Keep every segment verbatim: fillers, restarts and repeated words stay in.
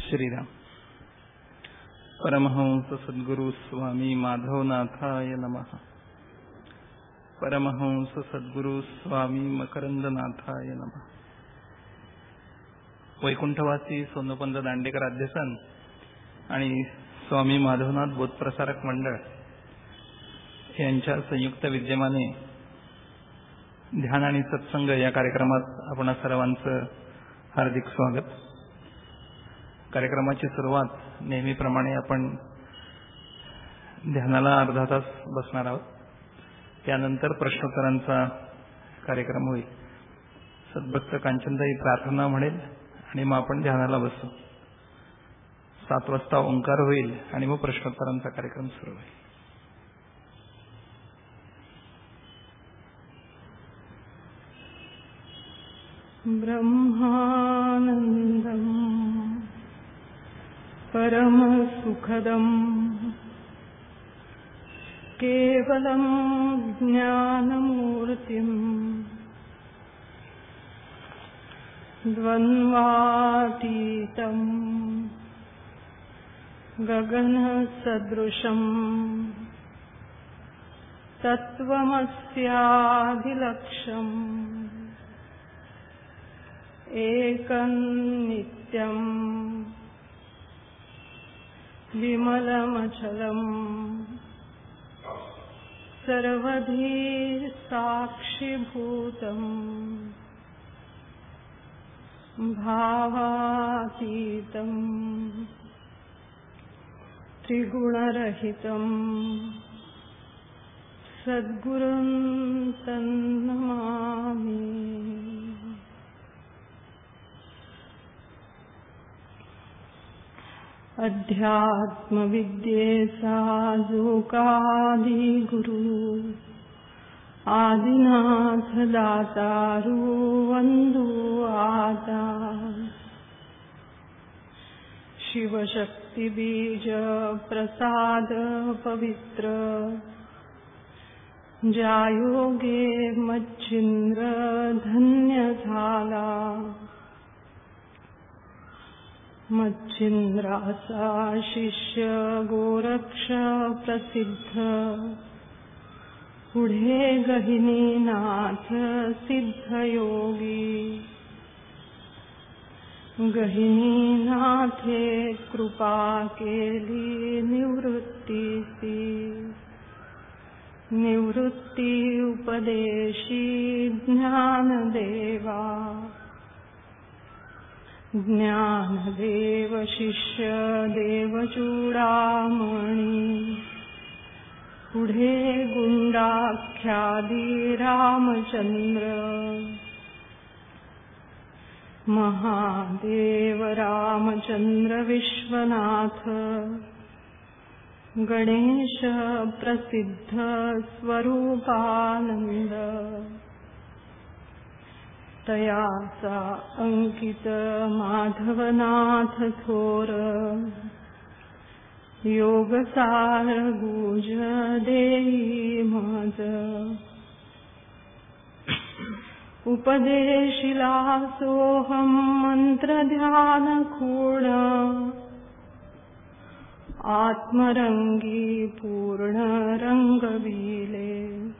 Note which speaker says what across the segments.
Speaker 1: श्रीराम. परमहंस सद्गुरु स्वामी माधवनाथाय नमः. परमहंस सद्गुरु स्वामी मकरंदनाथाय नमः. वैकुंठवासी सोनोपंत दांडेकर अध्यसन आणि स्वामी माधवनाथ बोधप्रसारक मंडळ यांच्या संयुक्त विद्यमाने ध्यान आणि सत्संग या कार्यक्रमात आपण सर्वांचं हार्दिक स्वागत. कार्यक्रमाची सुरुवात नेहमीप्रमाणे आपण ध्यानाला अर्धा तास बसणार आहोत. त्यानंतर प्रश्नोत्तरांचा कार्यक्रम होईल. सद्भक्त कांचनताई प्रार्थना म्हणेल आणि मग आपण ध्यानाला बसू. सात वाजता ओंकार होईल आणि मग प्रश्नोत्तरांचा कार्यक्रम सुरू होईल.
Speaker 2: ब्रह्मानंदम् परमसुखदम् केवलं ज्ञानमूर्तिम् द्वन्द्वातीतम् गगनसदृशम् तत्त्वमस्यादिलक्ष्यम् एकं नित्यम् विमलमचलम् सर्वधी साक्षिभूतम् भावातीतम् त्रिगुणरहितम् सद्गुरुं तन्नमामि. अध्यात्मविद्येचा जोकादि गुरु आदिनाथ दातारू वंदू आता. शिवशक्ती बीज प्रसाद पवित्र ज्यायोगे मच्छिंद्र धन्य झाला. मच्छिंद्राचा शिष्य गोरक्ष प्रसिद्ध पुढे गहिनीनाथ सिद्धयोगी. गहिनीनाथे कृपा केली निवृत्तीसी. निवृत्ती उपदेशी ज्ञानदेवा. ज्ञानदेव शिष्य देवचूडामणी. पुढे गुंडाख्यादी रामचंद्र. महादेव रामचंद्र विश्वनाथ. गणेश प्रसिद्ध स्वरूपानंद. तयाचा अंकित माधवनाथ थोर. योगसार गुज देई मज. उपदेशिला सोहम मंत्र ध्यान खूण. आत्मरंगी पूर्ण रंगविले.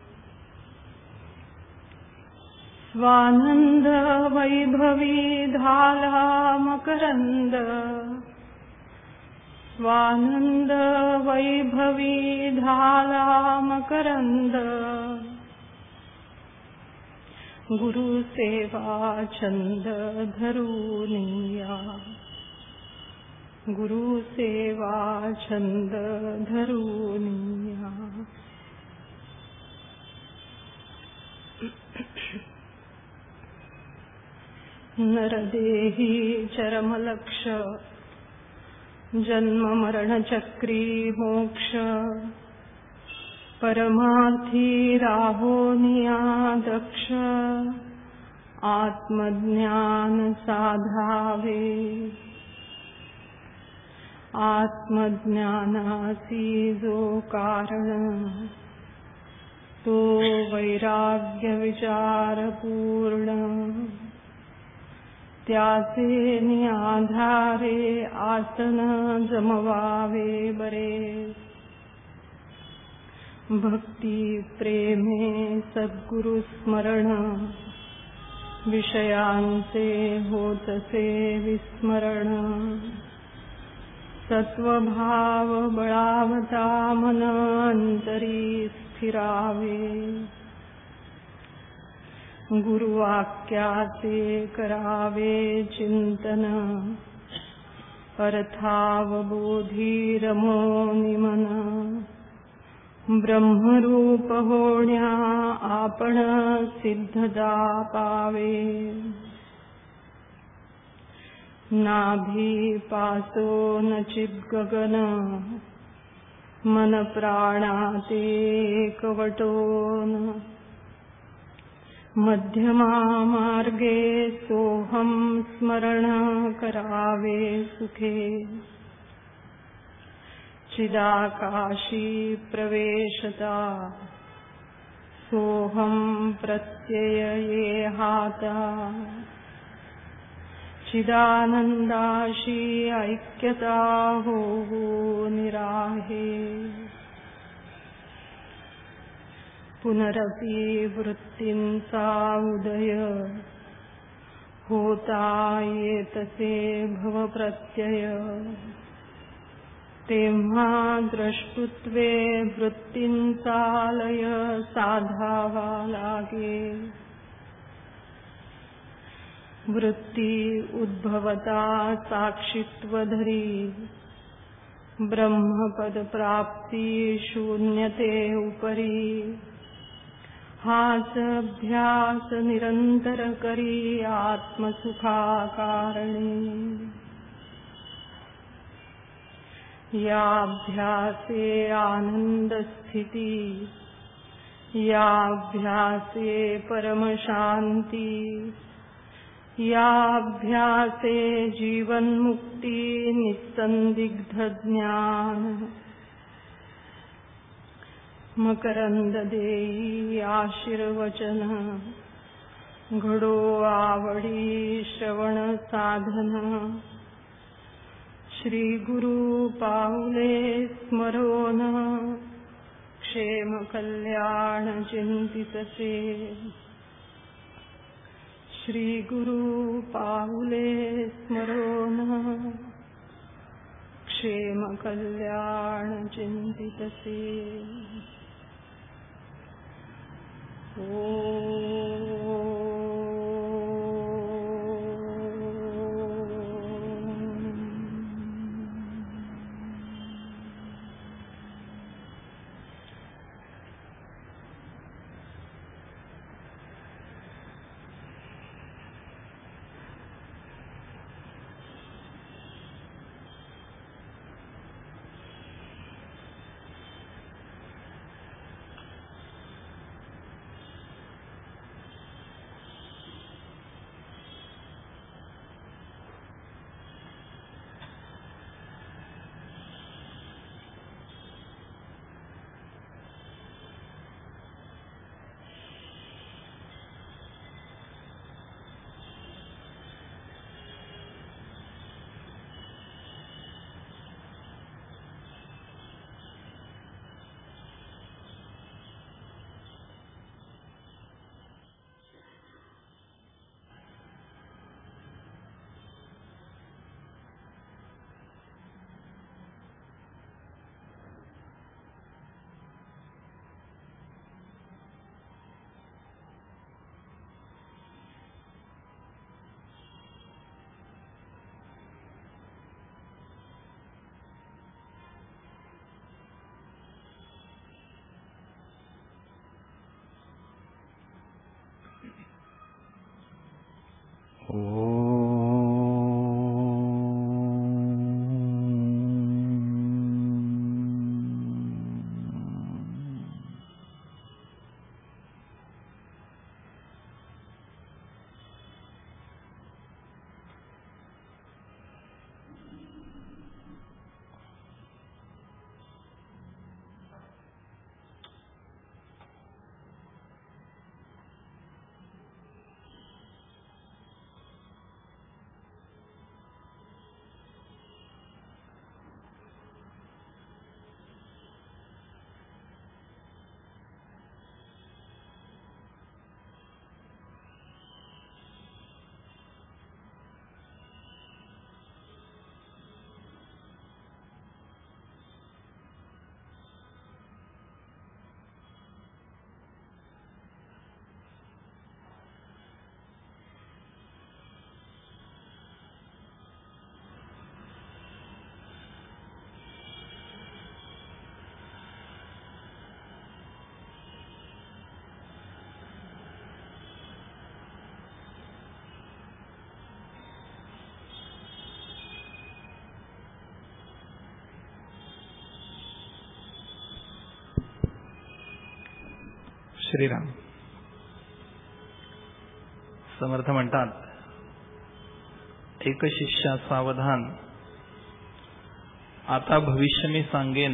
Speaker 2: स्वानंद वैभवी धाला मकरंद. स्वानंद वैभवी धाला मकरंद. गुरुसेवा छंद धरुनिया. गुरुसेवा छंद धरुनिया. नरदेही चरमलक्ष जन्म मरण चक्री मोक्ष. परमार्थी राहोनिया दक्ष. आत्मज्ञान साधावे. आत्मज्ञानासी जो कारण तो वैराग्य विचार पूर्ण. त्याचे निआधारे आसन जमवावे बरे. भक्ती प्रेमे सद्गुरु स्मरण विषयांचे होतसे विस्मरण. सत्वभाव बळावता मन अंतरी स्थिरावे. गुरुवाक्याचे करावे चिंतन अर्थावबोधी रमो निमन. ब्रह्मरूप होण्या आपण सिद्धदा पावे. नाभी पासोन चित गगन मन प्राणाते एकवटोन. मध्यमा मार्गे सोहम स्मरण करावे सुखे. चिदाकाशी प्रवेशता सोहम प्रत्यय ये हाता. चिदानंदाशी ऐक्यता हो निराहे. पुनरपि वृत्तींचा उदय होता येतसे भवप्रत्यय. तेव्हा द्रष्टुत्वे वृत्तींचा लय साधावा लागे. वृत्ती उद्भवता साक्षित्व धरी ब्रह्मपद प्राप्ती शून्यते उपरी. हाच अभ्यास निरंतर करी आत्मसुखाकारणी. या अभ्यासे आनंद स्थिती या अभ्यासे परम शांती. या अभ्यासे जीवन मुक्ती निसंदिग्ध ज्ञान. मकरंद देई आशीर्वचन घडो आवडी श्रवण साधन. श्री गुरु पाऊले स्मरोन क्षेम कल्याण चिंतितसे. श्री गुरु पाऊले स्मरोन क्षेम कल्याण चिंतितसे. ओ
Speaker 1: श्रीराम. समर्थ म्हणतात, एक शिष्या सावधान, आता भविष्य मी सांगेन,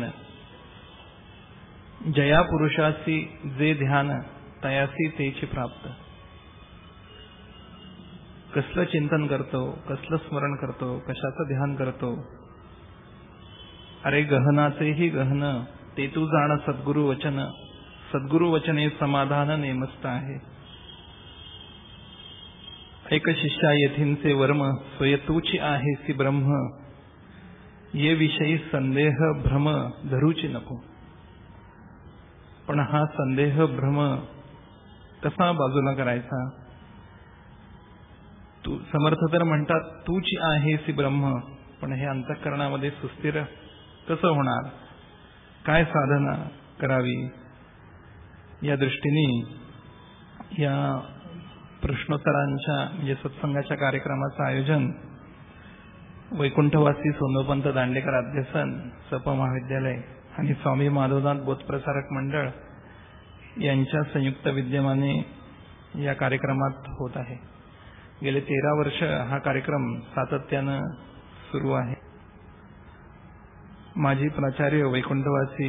Speaker 1: जया पुरुषासी जे ध्यान, तयासी तेची प्राप्त. कसलं चिंतन करतो, कसलं स्मरण करतो, कशाचं ध्यान करतो, अरे गहनाचेही गहन, ते तू जाण सद्गुरु वचन, सद्गुरु वचने समाधान नेमस्त आहे. एक शिष्या येथींचे वर्म, स्वय तूची आहेसी ब्रह्म, ये विषयी संदेह भ्रम धरूची नको. पण हा संदेह भ्रम कसा बाजूला करायचा? तू समर्थ तर म्हणतात तूची आहेसी ब्रह्म, पण हे अंतःकरणामध्ये सुस्थिर कसं होणार? काय साधना करावी? या दृष्टीने या प्रश्नोत्तरांच्या म्हणजे सत्संगाच्या कार्यक्रमाचं आयोजन वैकुंठवासी सोनोपंत दांडेकर अध्यसन सप महाविद्यालय आणि स्वामी माधवनाथ बोधप्रसारक मंडळ यांच्या संयुक्त विद्यमाने या कार्यक्रमात होत आहे. गेले तेरा वर्ष हा कार्यक्रम सातत्यानं सुरू आहे. माजी प्राचार्य वैकुंठवासी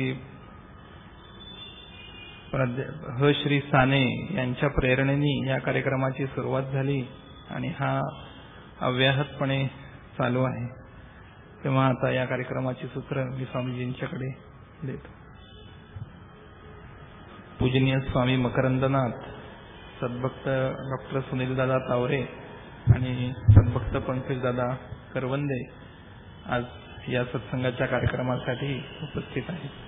Speaker 1: ह श्री साने यांच्या प्रेरणेने या कार्यक्रमाची सुरुवात झाली आणि हा अव्याहतपणे चालू आहे. तेव्हा आता या कार्यक्रमाची सूत्र मी स्वामीजींच्याकडे देतो. पूजनीय स्वामी मकरंदनाथ, सद्भक्त डॉक्टर सुनीलदादा तावरे आणि सद्भक्त पंकजदादा करवंदे आज या सत्संगाच्या कार्यक्रमासाठी उपस्थित आहेत.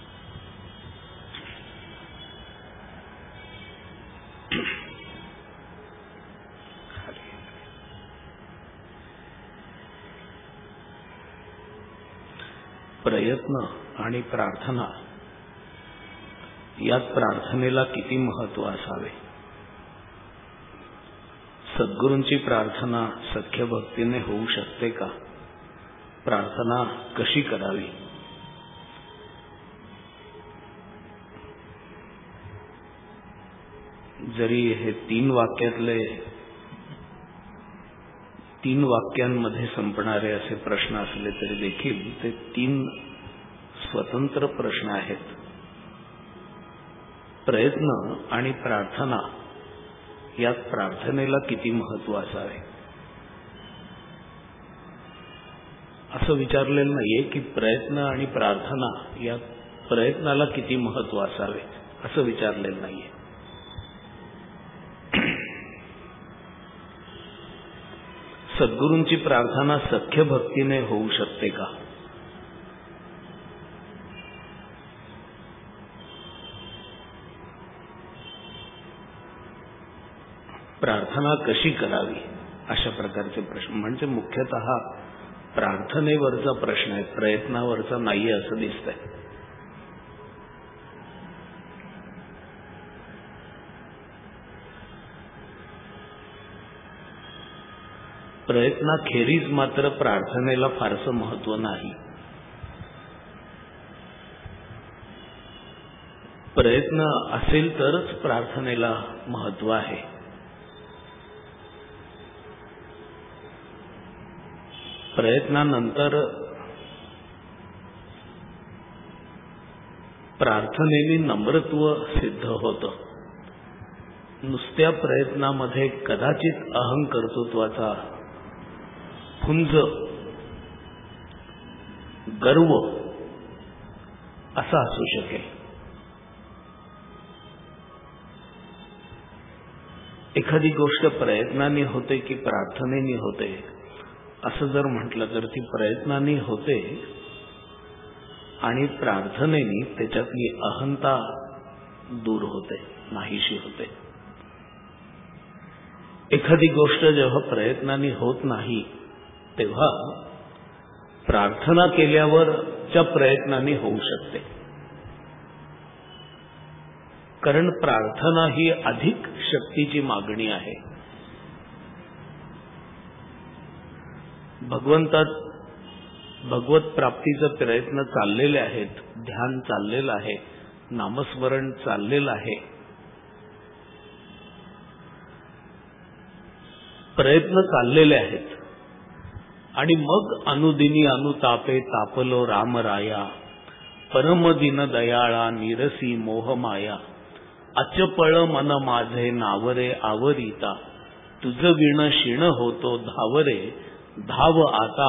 Speaker 3: प्रयत्न आणि प्रार्थना यात प्रार्थनेला किती महत्व असावे? सद्गुरूंची प्रार्थना सख्य भक्तीने होऊ शकते का? प्रार्थना कशी करावी? जरी हे तीन वाक्यातले तीन वाक्यांमध्ये संपणारे असे प्रश्न असले तरी देखील ते तीन स्वतंत्र प्रश्न आहेत. प्रयत्न आणि प्रार्थना यात प्रार्थनेला किती महत्व असावे असं विचारलेलं नाहीये की प्रयत्न आणि प्रार्थना यात प्रयत्नाला किती महत्व असावे असं विचारलेलं नाहीये. सद्गुरूंची प्रार्थना सख्य भक्तीने होऊ शकते का? प्रार्थना कशी करावी अशा प्रकारचे प्रश्न म्हणजे मुख्यतः प्रार्थनेवरचा प्रश्न आहे, प्रयत्नावरचा नाहीये असं दिसतंय. प्रयत्नाखेरीज मात्र प्रार्थनेला फारसं महत्व नाही. प्रयत्न असेल तरच प्रार्थनेला महत्व आहे. प्रयत्नानंतर प्रार्थनेने नम्रत्व सिद्ध होतं. नुसत्या प्रयत्नामध्ये कदाचित अहंकर्तृत्वाचा फुंज, गर्व असा असू शकेल. एखादी गोष्ट प्रयत्नाने होते की प्रार्थनेने होते असं जर म्हटलं तर ती प्रयत्नाने होते आणि प्रार्थनेने त्याच्यातली अहंता दूर होते, नाहीशी होते. एखादी गोष्ट जेव्हा प्रयत्नाने होत नाही तेव्हा प्रार्थना केल्यावरच्या प्रयत्नाने होऊ शकते. कारण प्रार्थना ही अधिक शक्तीची मागणी आहे. भगवंतात भगवत प्राप्तीचे प्रयत्न चाललेले आहेत, ध्यान चाललेलं आहे, नामस्मरण चाललेलं आहे. प्रयत्न चाललेले आहेत आणि मग अनुदिनी अनुतापे तापलो रामराया, परमदिन दयाळा निरसी मोहमाया, अचपळ मन माझे नावरे आवरिता, तुझ विण शिण होतो धावरे धाव आता.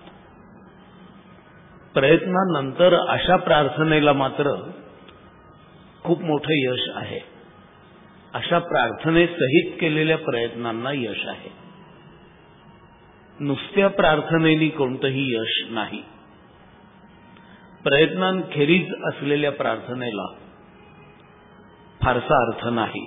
Speaker 3: प्रयत्नानंतर अशा प्रार्थनेला मात्र खूप मोठं यश आहे. अशा प्रार्थनेसहित केलेल्या प्रयत्नांना यश आहे. नुसत्या प्रार्थनेनी कोणतंही यश नाही. प्रयत्नांखेरीज असलेल्या प्रार्थनेला फारसा अर्थ नाही.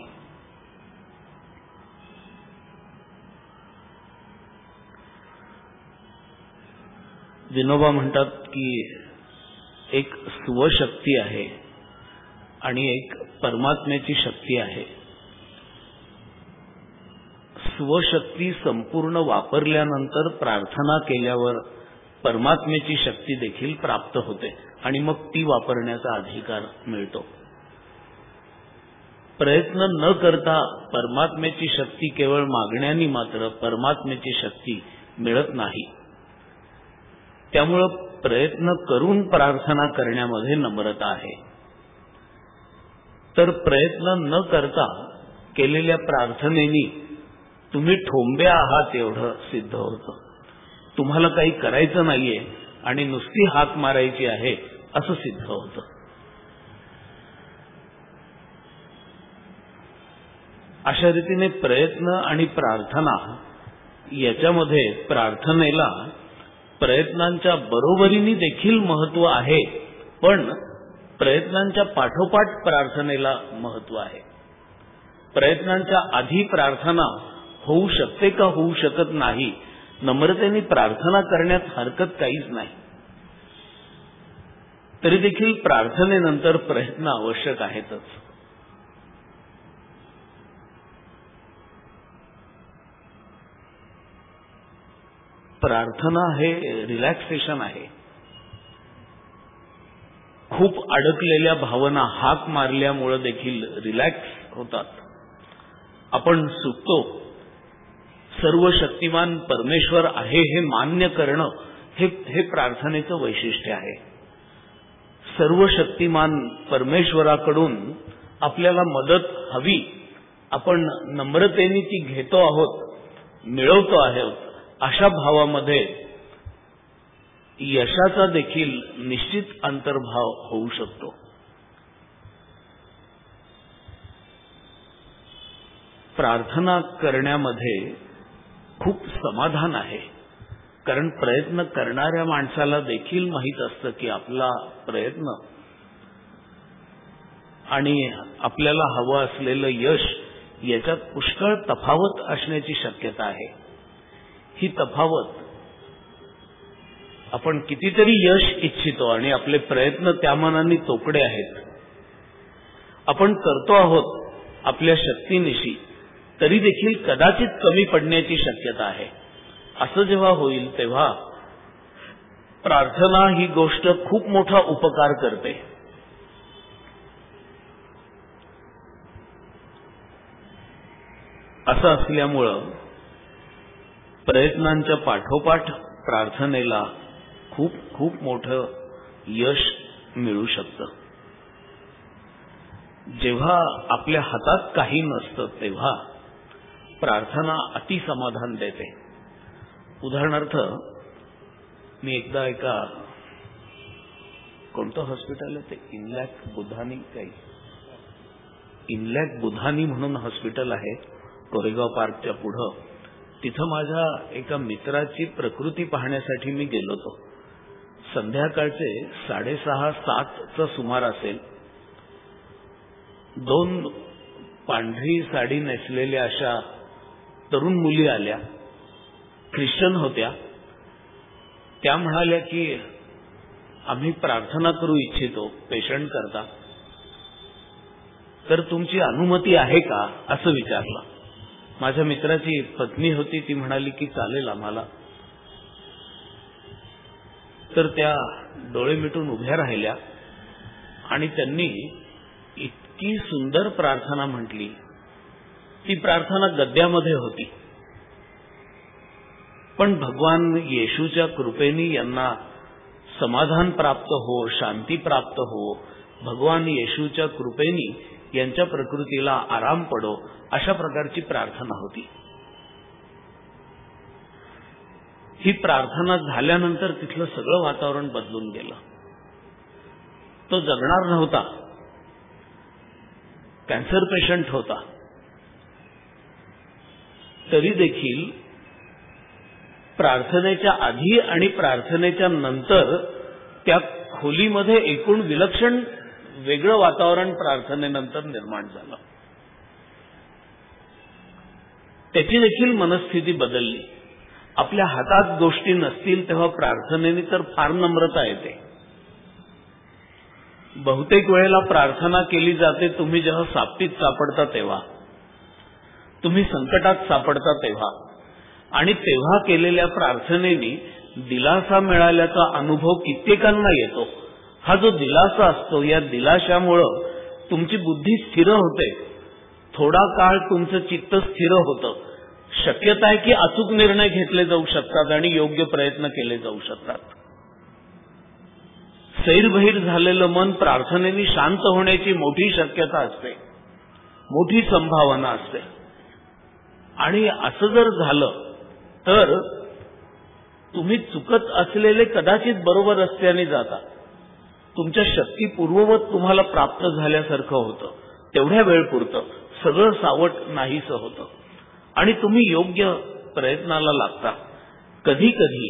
Speaker 3: विनोबा म्हणतात की एक स्वशक्ती आहे आणि एक परमात्म्याची शक्ती आहे. स्वशक्ती संपूर्ण वापरल्यानंतर प्रार्थना केल्यावर परमात्म्याची शक्ती देखील प्राप्त होते आणि मग ती वापरण्याचा अधिकार मिळतो. प्रयत्न न करता परमात्म्याची शक्ती केवळ मागण्याने मात्र परमात्म्याची शक्ती मिळत नाही. त्यामुळे प्रयत्न करून प्रार्थना करण्यामध्ये नम्रता आहे. तर प्रयत्न न करता केलेल्या प्रार्थनेनी तुम्ही ठोंब्या आहात एवढं सिद्ध होतं. तुम्हाला काही करायचं नाहीये आणि नुसती हाक मारायची आहे असं सिद्ध होतं. अशा रीतीने प्रयत्न आणि प्रार्थना याच्यामध्ये प्रार्थनेला प्रयत्नांच्या बरोबरीने देखील महत्व आहे, पण प्रयत्नांच्या पाठोपाठ प्रार्थनेला महत्व आहे. प्रयत्नांच्या आधी प्रार्थना होऊ शकते का होऊ शकत नाही, नम्रतेने प्रार्थना करण्यात हरकत काहीच नाही. तरी देखील प्रार्थनेनंतर प्रयत्न आवश्यक आहेतच. प्रार्थना हे रिलॅक्सेशन आहे. खूप अडकलेल्या भावना हाक मारल्यामुळे देखील रिलॅक्स होतात. आपण सुटतो. सर्व शक्तिमान परमेश्वर आहे हे मान्य करणं हे हे प्रार्थनेचं वैशिष्ट्य आहे. सर्व शक्तिमान परमेश्वराकडून आपल्याला मदत हवी, आपण नम्रतेने ती घेतो आहोत, मिळवतो आहोत, अशा भावामध्ये यशाचा देखील निश्चित अंतर्भाव होऊ शकतो. प्रार्थना करण्यामध्ये खूप समाधान आहे, कारण प्रयत्न करणाऱ्या माणसाला देखील माहीत असतं की आपला प्रयत्न आणि आपल्याला हवं असलेलं यश याच्यात पुष्कळ तफावत असण्याची शक्यता आहे. ही तफावत आपण कितीतरी यश इच्छितो आणि आपले प्रयत्न त्या मानाने तोकडे आहेत. आपण करतो आहोत आपल्या शक्तीनिशी, तरी देखील कदाचित कमी पडण्याची शक्यता आहे. असं जेव्हा होईल तेव्हा प्रार्थना ही गोष्ट खूप मोठा उपकार करते. असं असल्यामुळं प्रयत्नांच्या पाठोपाठ प्रार्थनेला खूप खूप मोठं यश मिळू शकतं. जेव्हा आपल्या हातात काही नसतं तेव्हा प्रार्थना अति समाधान देते. उदाहरणार्थ मी एकदा एका कोणतं हॉस्पिटल आहे ते इनलॅक बुधानी काही इनलॅक बुधानी म्हणून हॉस्पिटल आहे कोरेगाव पार्कच्या पुढं. तिथं माझ्या एका मित्राची प्रकृती पाहण्यासाठी मी गेलो होतो. संध्याकाळचे साडेसहा सातचा सुमार असेल. दोन पांढरी साडी नेसलेल्या अशा तरुण मुली आल्या, ख्रिश्चन होत्या. त्या म्हणाल्या की आम्ही प्रार्थना करू इच्छितो पेशंट करता, तर तुमची अनुमती आहे का असं विचारलं. माझ्या मित्राची पत्नी होती, ती म्हणाली की चालेल आम्हाला. तर त्या डोळे मिटून उभ्या राहिल्या आणि त्यांनी इतकी सुंदर प्रार्थना म्हटली. ती प्रार्थना गद्यामध्ये होती. पण भगवान येशूच्या कृपेने यांना समाधान प्राप्त हो, शांती प्राप्त हो, भगवान येशूच्या कृपेने यांच्या प्रकृतीला आराम पडो, अशा प्रकारची प्रार्थना होती. ही प्रार्थना झाल्यानंतर तिथलं सगळं वातावरण बदलून गेलं. तो जगणार नव्हता, कॅन्सर पेशंट होता, तरी देखील प्रार्थनेच्या आधी आणि प्रार्थनेच्या नंतर त्या खोलीमध्ये एकूण विलक्षण वेगळं वातावरण प्रार्थनेनंतर निर्माण झालं. त्याची देखील मनस्थिती बदलली. आपल्या हातात गोष्टी नसतील तेव्हा प्रार्थनेने तर फार नम्रता येते. बहुतेक वेळेला प्रार्थना केली जाते तुम्ही जेव्हा सापटीत सापडता तेव्हा, तुम्ही संकटात सापडता तेव्हा, आणि तेव्हा केलेल्या प्रार्थनेने दिलासा मिळाल्याचा अनुभव कित्येकांना येतो. हा जो दिलासा असतो, या दिलाशामुळं तुमची बुद्धी स्थिर होते, थोडा काळ तुमचं चित्त स्थिर होतं. शक्यता आहे की अचूक निर्णय घेतले जाऊ शकतात आणि योग्य प्रयत्न केले जाऊ शकतात. सैरभैर झालेलं मन प्रार्थनेने शांत होण्याची मोठी शक्यता असते, मोठी संभावना असते. आणि असं जर झालं तर तुम्ही चुकत असलेले कदाचित बरोबर रस्त्याने जाता. तुमच्या शक्ती पूर्ववत तुम्हाला प्राप्त झाल्यासारखं होतं. तेवढ्या वेळ पुरतं सगळं सावट नाहीसं होतं आणि तुम्ही योग्य प्रयत्नाला लागता. कधी कधी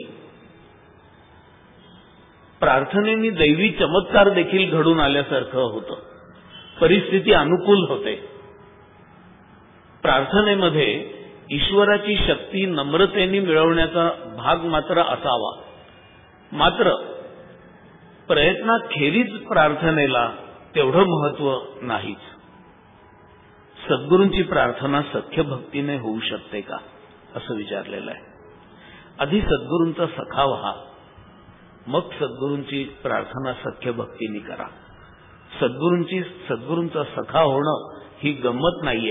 Speaker 3: प्रार्थनेने दैवी चमत्कार देखील घडून आल्यासारखं होतं. परिस्थिती अनुकूल होते. प्रार्थनेमध्ये ईश्वराची शक्ती नम्रतेने मिळवण्याचा भाग मात्र असावा. मात्र प्रयत्नाखेरीज प्रार्थनेला तेवढं महत्व नाहीच. सद्गुरूंची प्रार्थना सख्य भक्तीने होऊ शकते का असं विचारलेलं आहे. आधी सद्गुरूंचा सखा व्हा, मग सद्गुरूंची प्रार्थना सख्य भक्तीने करा. सद्गुरूंची सद्गुरूंचा सखा होणं ही गंमत नाहीये.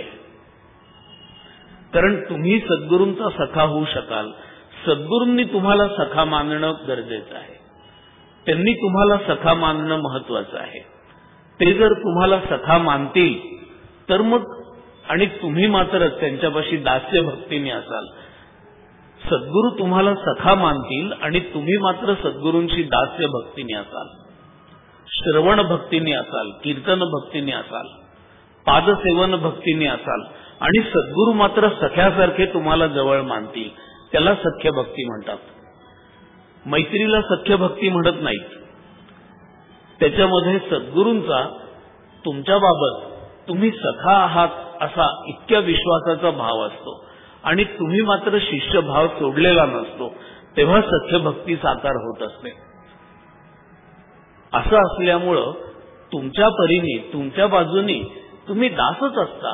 Speaker 3: कारण तुम्ही सद्गुरूंचा सखा होऊ शकाल, सद्गुरूंनी तुम्हाला सखा मानणं गरजेचं आहे. त्यांनी तुम्हाला सखा मानणं महत्वाचं आहे. ते जर तुम्हाला सखा मानतील तर मग, आणि तुम्ही मात्र त्यांच्यापाशी दास्य भक्तीने असाल. सद्गुरू तुम्हाला सखा मानतील आणि तुम्ही मात्र सद्गुरूंशी दास्य भक्तीने असाल, श्रवण भक्तीने असाल, कीर्तन भक्तीने असाल, पादसेवन भक्तीने असाल आणि सद्गुरू मात्र सख्यासारखे तुम्हाला जवळ मानतील, त्याला सख्य भक्ती म्हणतात. मैत्रीला सख्य भक्ती म्हणत नाहीत. त्याच्यामध्ये सद्गुरूंचा तुमच्याबाबत तुम्ही सखा आहात असा इतक्या विश्वासाचा भाव असतो आणि तुम्ही मात्र शिष्य भाव सोडलेला नसतो, तेव्हा सख्य भक्ती साकार होत असते. असं असल्यामुळं तुमच्या परीने, तुमच्या बाजूनी तुम्ही दासच असता.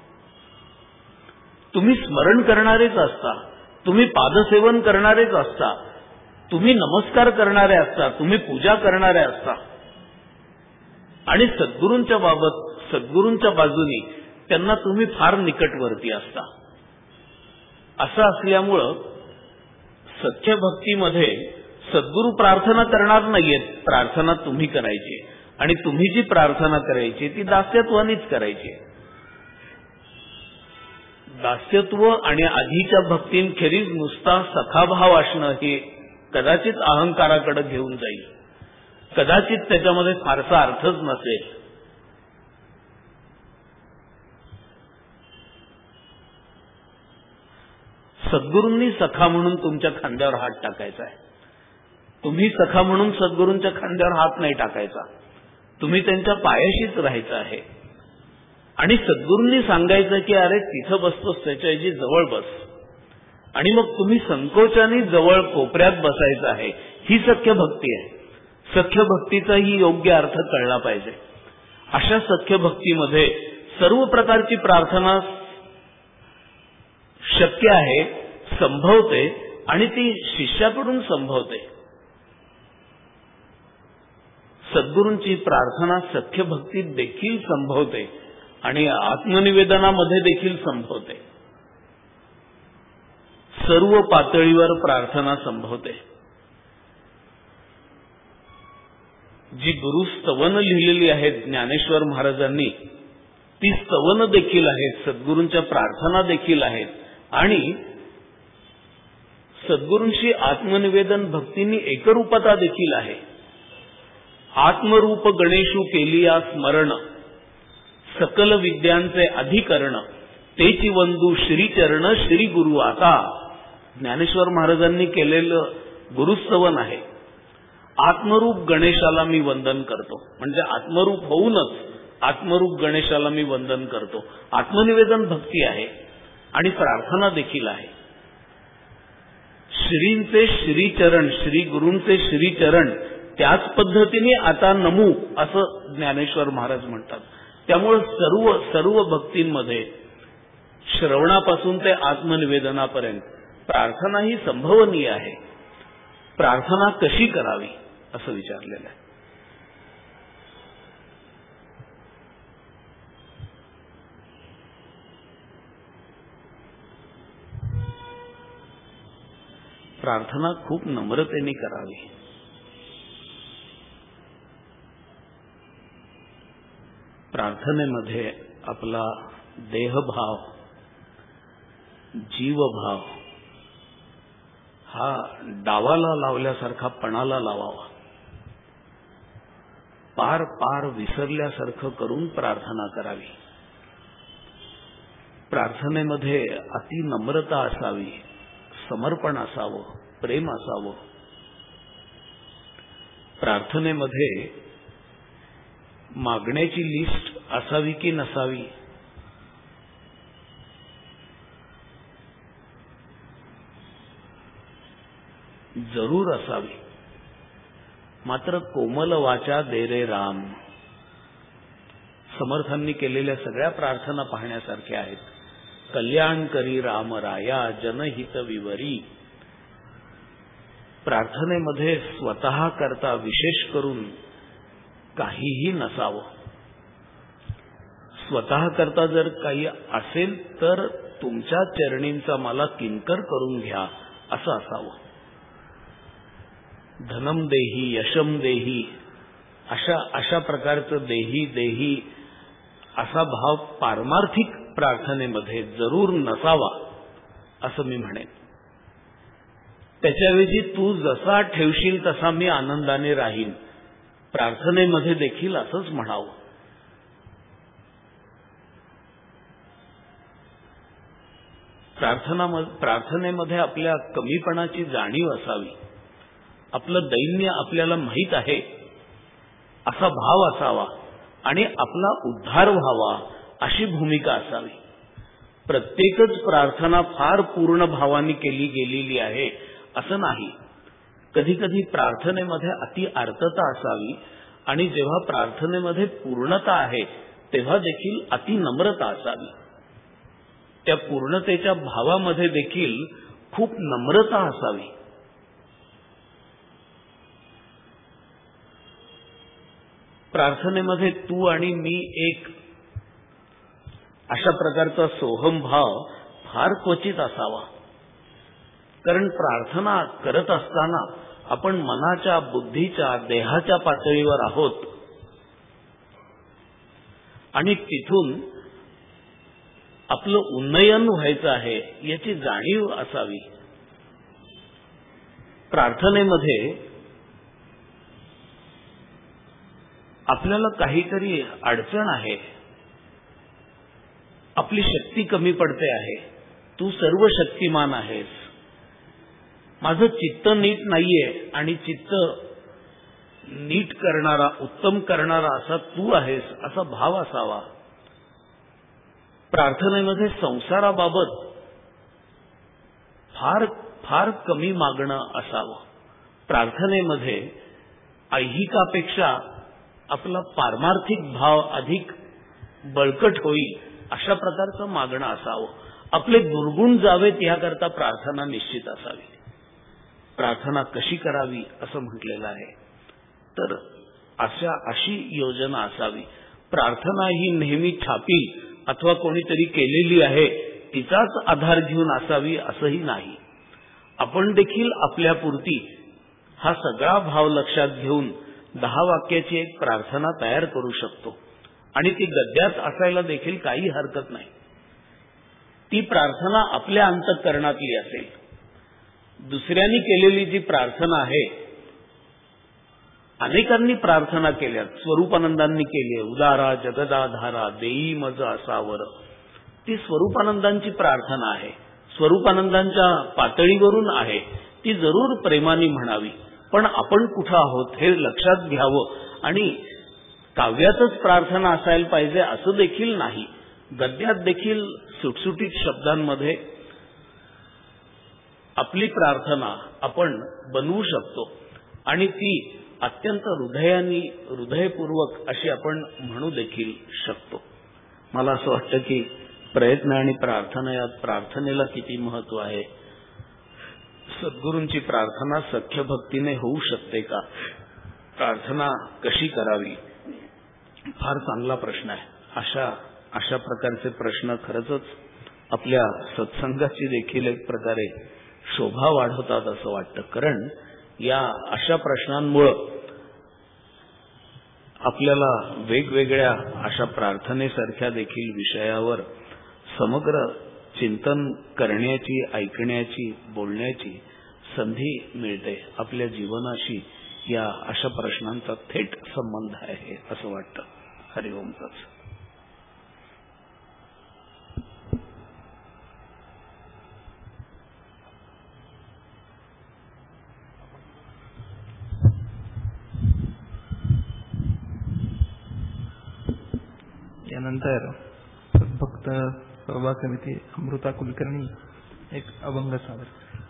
Speaker 3: तुम्ही स्मरण करणारेच असता, तुम्ही पादसेवन करणारेच असता, तुम्ही नमस्कार करणारे असता, तुम्ही पूजा करणारे असता आणि सद्गुरूंच्या बाबत, सद्गुरूंच्या बाजूनी त्यांना तुम्ही फार निकटवर्ती असता. असं असल्यामुळं सख्य भक्तीमध्ये सद्गुरू प्रार्थना करणार नाहीयेत, प्रार्थना तुम्ही करायची आणि तुम्ही जी प्रार्थना करायची ती दास्यत्वानेच करायची. दास्यत्व आणि आधीच्या भक्तींखेरीज नुसता सखाभाव असणं हे कदाचित अहंकाराकडे घेऊन जाईल, कदाचित त्याच्यामध्ये फारसा अर्थच नसेल. सद्गुरूंनी सखा म्हणून तुमच्या खांद्यावर हात टाकायचा आहे. तुम्ही सखा म्हणून सद्गुरूंच्या खांद्यावर हात नाही टाकायचा. तुम्ही त्यांच्या पायाशीच राहायचं आहे आणि सद्गुरूंनी सांगायचं की अरे तिथं बसतोस त्याच्याऐवजी जवळ बस, आणि मग तुम्ही संकोचाने जवळ कोपऱ्यात बसायचं आहे. ही सख्य भक्ती आहे. सख्य भक्तीचाही योग्य अर्थ कळला पाहिजे. अशा सख्य भक्तीमध्ये सर्व प्रकारची प्रार्थना शक्य आहे, संभवते आणि ती शिष्याकडून संभवते. सद्गुरूंची प्रार्थना सख्य भक्तीत देखील संभवते आणि आत्मनिवेदनामध्ये देखील संभवते. सर्व पातळीवर प्रार्थना संभवते. जी गुरुस्तवन लिहिलेली आहेत ज्ञानेश्वर महाराजांनी, ती स्तवन देखील आहेत, सद्गुरूंच्या प्रार्थना देखील आहेत आणि सद्गुरूंशी आत्मनिवेदन भक्तींनी एकरूपता देखील आहे. आत्मरूप गणेशू केलिया स्मरण, सकल विद्यांचे अधिकरण, तेची वंदू श्रीचरण श्री गुरु आता. ज्ञानेश्वर महाराजांनी केलेलं गुरुस्तवन आहे. आत्मरूप गणेशाला मी वंदन करतो, म्हणजे आत्मरूप होऊनच आत्मरूप गणेशाला मी वंदन करतो. आत्मनिवेदन भक्ती आहे आणि प्रार्थना देखील आहे. श्रींचे श्रीचरण, श्री गुरूंचे श्रीचरण, त्याच पद्धतीने आता नमू असं ज्ञानेश्वर महाराज म्हणतात. त्यामुळे सर्व सर्व भक्तींमध्ये श्रवणापासून ते आत्मनिवेदनापर्यंत प्रार्थना ही संभवनीय आहे. प्रार्थना कशी करावी असं विचारलेलं आहे. प्रार्थना खूप नम्रतेने करावी. प्रार्थनेमध्ये आपला देहभाव, जीवभाव हा डावाला लावल्यासारखा पणाला लावावा. पार पार विसरल्यासारखं करून प्रार्थना करावी. प्रार्थनेमध्ये अति नम्रता असावी, समर्पण असावं, प्रेम असावं. प्रार्थनेमध्ये मागण्याची लिस्ट असावी की नसावी, जरूर असावी. मात्र कोमल वाचा दे रे राम, समर्थांनी केलेल्या सगळ्या प्रार्थना पाहण्यासारख्या आहेत. कल्याण करी राम राया जनहित विवरी. प्रार्थनेमध्ये स्वतः करता विशेष करून काहीही नसावं. स्वतः करता जर काही असेल तर तुमच्या चरणींचा मला किंकर करून घ्या असं असावं. धनम देही, यशम देही, अशा अशा प्रकारचं देही देही असा भाव पारमार्थिक प्रार्थनेमध्ये जरूर नसावा असं मी म्हणेन. त्याच्याऐवजी तू जसा ठेवशील तसा मी आनंदाने राहीन, प्रार्थनेमध्ये देखील असंच म्हणावं. प्रार्थना प्रार्थनेमध्ये आपल्या कमीपणाची जाणीव असावी. आपलं दैन्य आपल्याला माहीत आहे असा भाव असावा आणि आपला उद्धार व्हावा अशी भूमिका असावी. प्रत्येकच प्रार्थना फार पूर्ण भावाने केली गेलेली आहे असं नाही. कधी कधी प्रार्थनेमध्ये अति आर्तता असावी आणि जेव्हा प्रार्थनेमध्ये पूर्णता आहे तेव्हा देखील अति नम्रता असावी. त्या पूर्णतेच्या भावामध्ये देखील खूप नम्रता असावी. प्रार्थनेमध्ये तू आणि मी एक अशा प्रकारचा सोहम भाव फार क्वचित असावा. कारण प्रार्थना करत असताना आपण मनाच्या, बुद्धीच्या, देहाच्या पातळीवर आहोत आणि तिथून आपलं उन्नयन व्हायचं आहे याची जाणीव असावी. प्रार्थनेमध्ये आपल्याला काहीतरी अडचण आहे, आपली शक्ती कमी पडते आहे, तू सर्व शक्तिमान आहेस, माझं चित्त नीट नाहीये आणि चित्त नीट करणारा, उत्तम करणारा असा तू आहेस असा भाव असावा. प्रार्थनेमध्ये संसाराबाबत फार फार कमी मागणं असावं. प्रार्थनेमध्ये ऐहिकापेक्षा आपला पारमार्थिक भाव अधिक बळकट होईल अशा प्रकारचं मागणं असावं. आपले दुर्गुण जावेत याकरता प्रार्थना निश्चित असावी. प्रार्थना कशी करावी असं म्हटलेलं आहे तर अशा अशी योजना असावी. प्रार्थना ही नेहमी छापी अथवा कोणीतरी केलेली आहे तिचाच आधार घेऊन असावी असंही नाही. आपण देखील आपल्यापुरती हा सगळा भाव लक्षात घेऊन दहा वाक्याची एक प्रार्थना तयार करू शकतो आणि ती गद्यात असायला देखील काही हरकत नाही. ती प्रार्थना आपल्या अंतःकरणातली असेल. दुसऱ्यांनी केलेली जी प्रार्थना आहे, अनेकांनी प्रार्थना केल्या, स्वरूपानंदांनी केली, उदारा जगदाधारा देई मज असावर, ती स्वरूपानंदांची प्रार्थना आहे, स्वरूपानंदांच्या पातळीवरून आहे, ती जरूर प्रेमाने म्हणावी. पण आपण कुठं आहोत हे लक्षात घ्यावं. आणि काव्यातच प्रार्थना असायला पाहिजे असं देखील नाही. गद्यात देखील सुटसुटीत शब्दांमध्ये आपली प्रार्थना आपण बनवू शकतो आणि ती अत्यंत हृदयानी हृदयपूर्वक अशी आपण म्हणू देखील शकतो. मला असं वाटतं की प्रयत्न आणि प्रार्थना, यात प्रार्थनेला किती महत्व आहे. सद्गुरूंची प्रार्थना सख्य भक्तीने होऊ शकते का? प्रार्थना कशी करावी? फार चांगला प्रश्न आहे. अशा अशा प्रकारचे प्रश्न खरंच आपल्या सत्संगाची देखील एक प्रकारे शोभा वाढवतात असं वाटतं. कारण या अशा प्रश्नांमुळं आपल्याला वेगवेगळ्या अशा प्रार्थनेसारख्या देखील विषयावर समग्र चिंतन करण्याची, ऐकण्याची, बोलण्याची संधी मिळते. आपल्या जीवनाशी या अशा प्रश्नांचा थेट संबंध आहे असं वाटतं. हरिओमच.
Speaker 1: यानंतर भक्त प्रभा कविते अमृता कुलकर्णी एक अभंग सादर.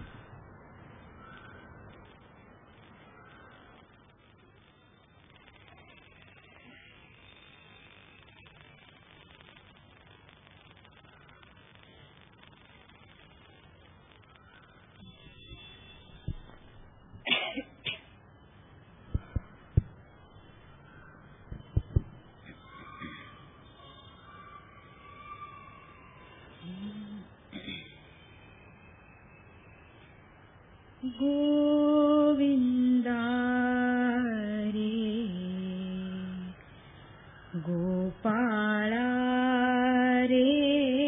Speaker 2: गोविंदा रे गोपाळा रे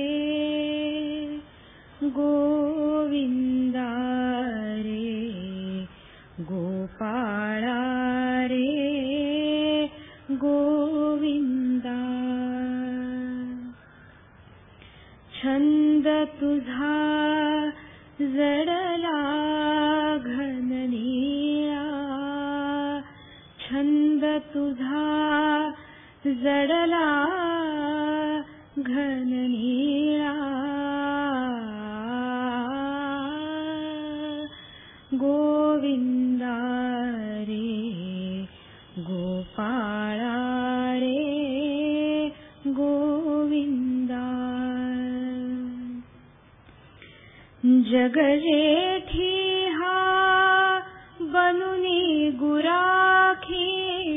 Speaker 2: गोविंदा रे गोपाळा रे गोविंदा. छंद तुझा जडला घननीळा, छंद तुझा जडला घननीळा. गोविंदा रे गोपाळा रे गोविंदा. जग जेठी हा बनुनी गुराखी,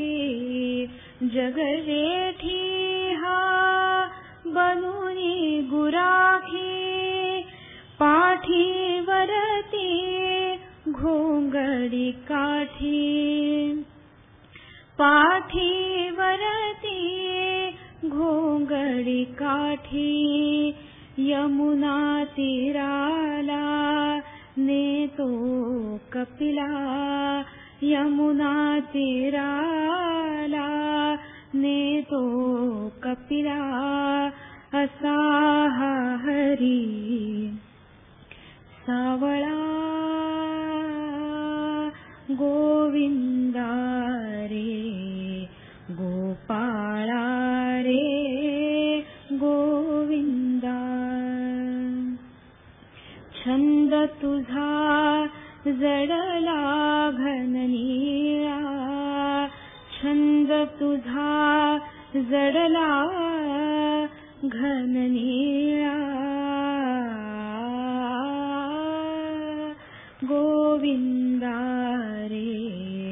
Speaker 2: जग जेठी हा बनुनी गुराखी. पाठीवरती घोंगडी काठी, पाठीवरती घोंगडी काठी. यमुना तीराला नेतो कपिला, यमुना तीराला नेतो कपिला. असा हा हरी सावळा. गोविंदा रे गोपाळा रे गोविंदा. छंद तुझा जडला घननीळा, छंद तुझा जडला घननीळा. गोविंदा रे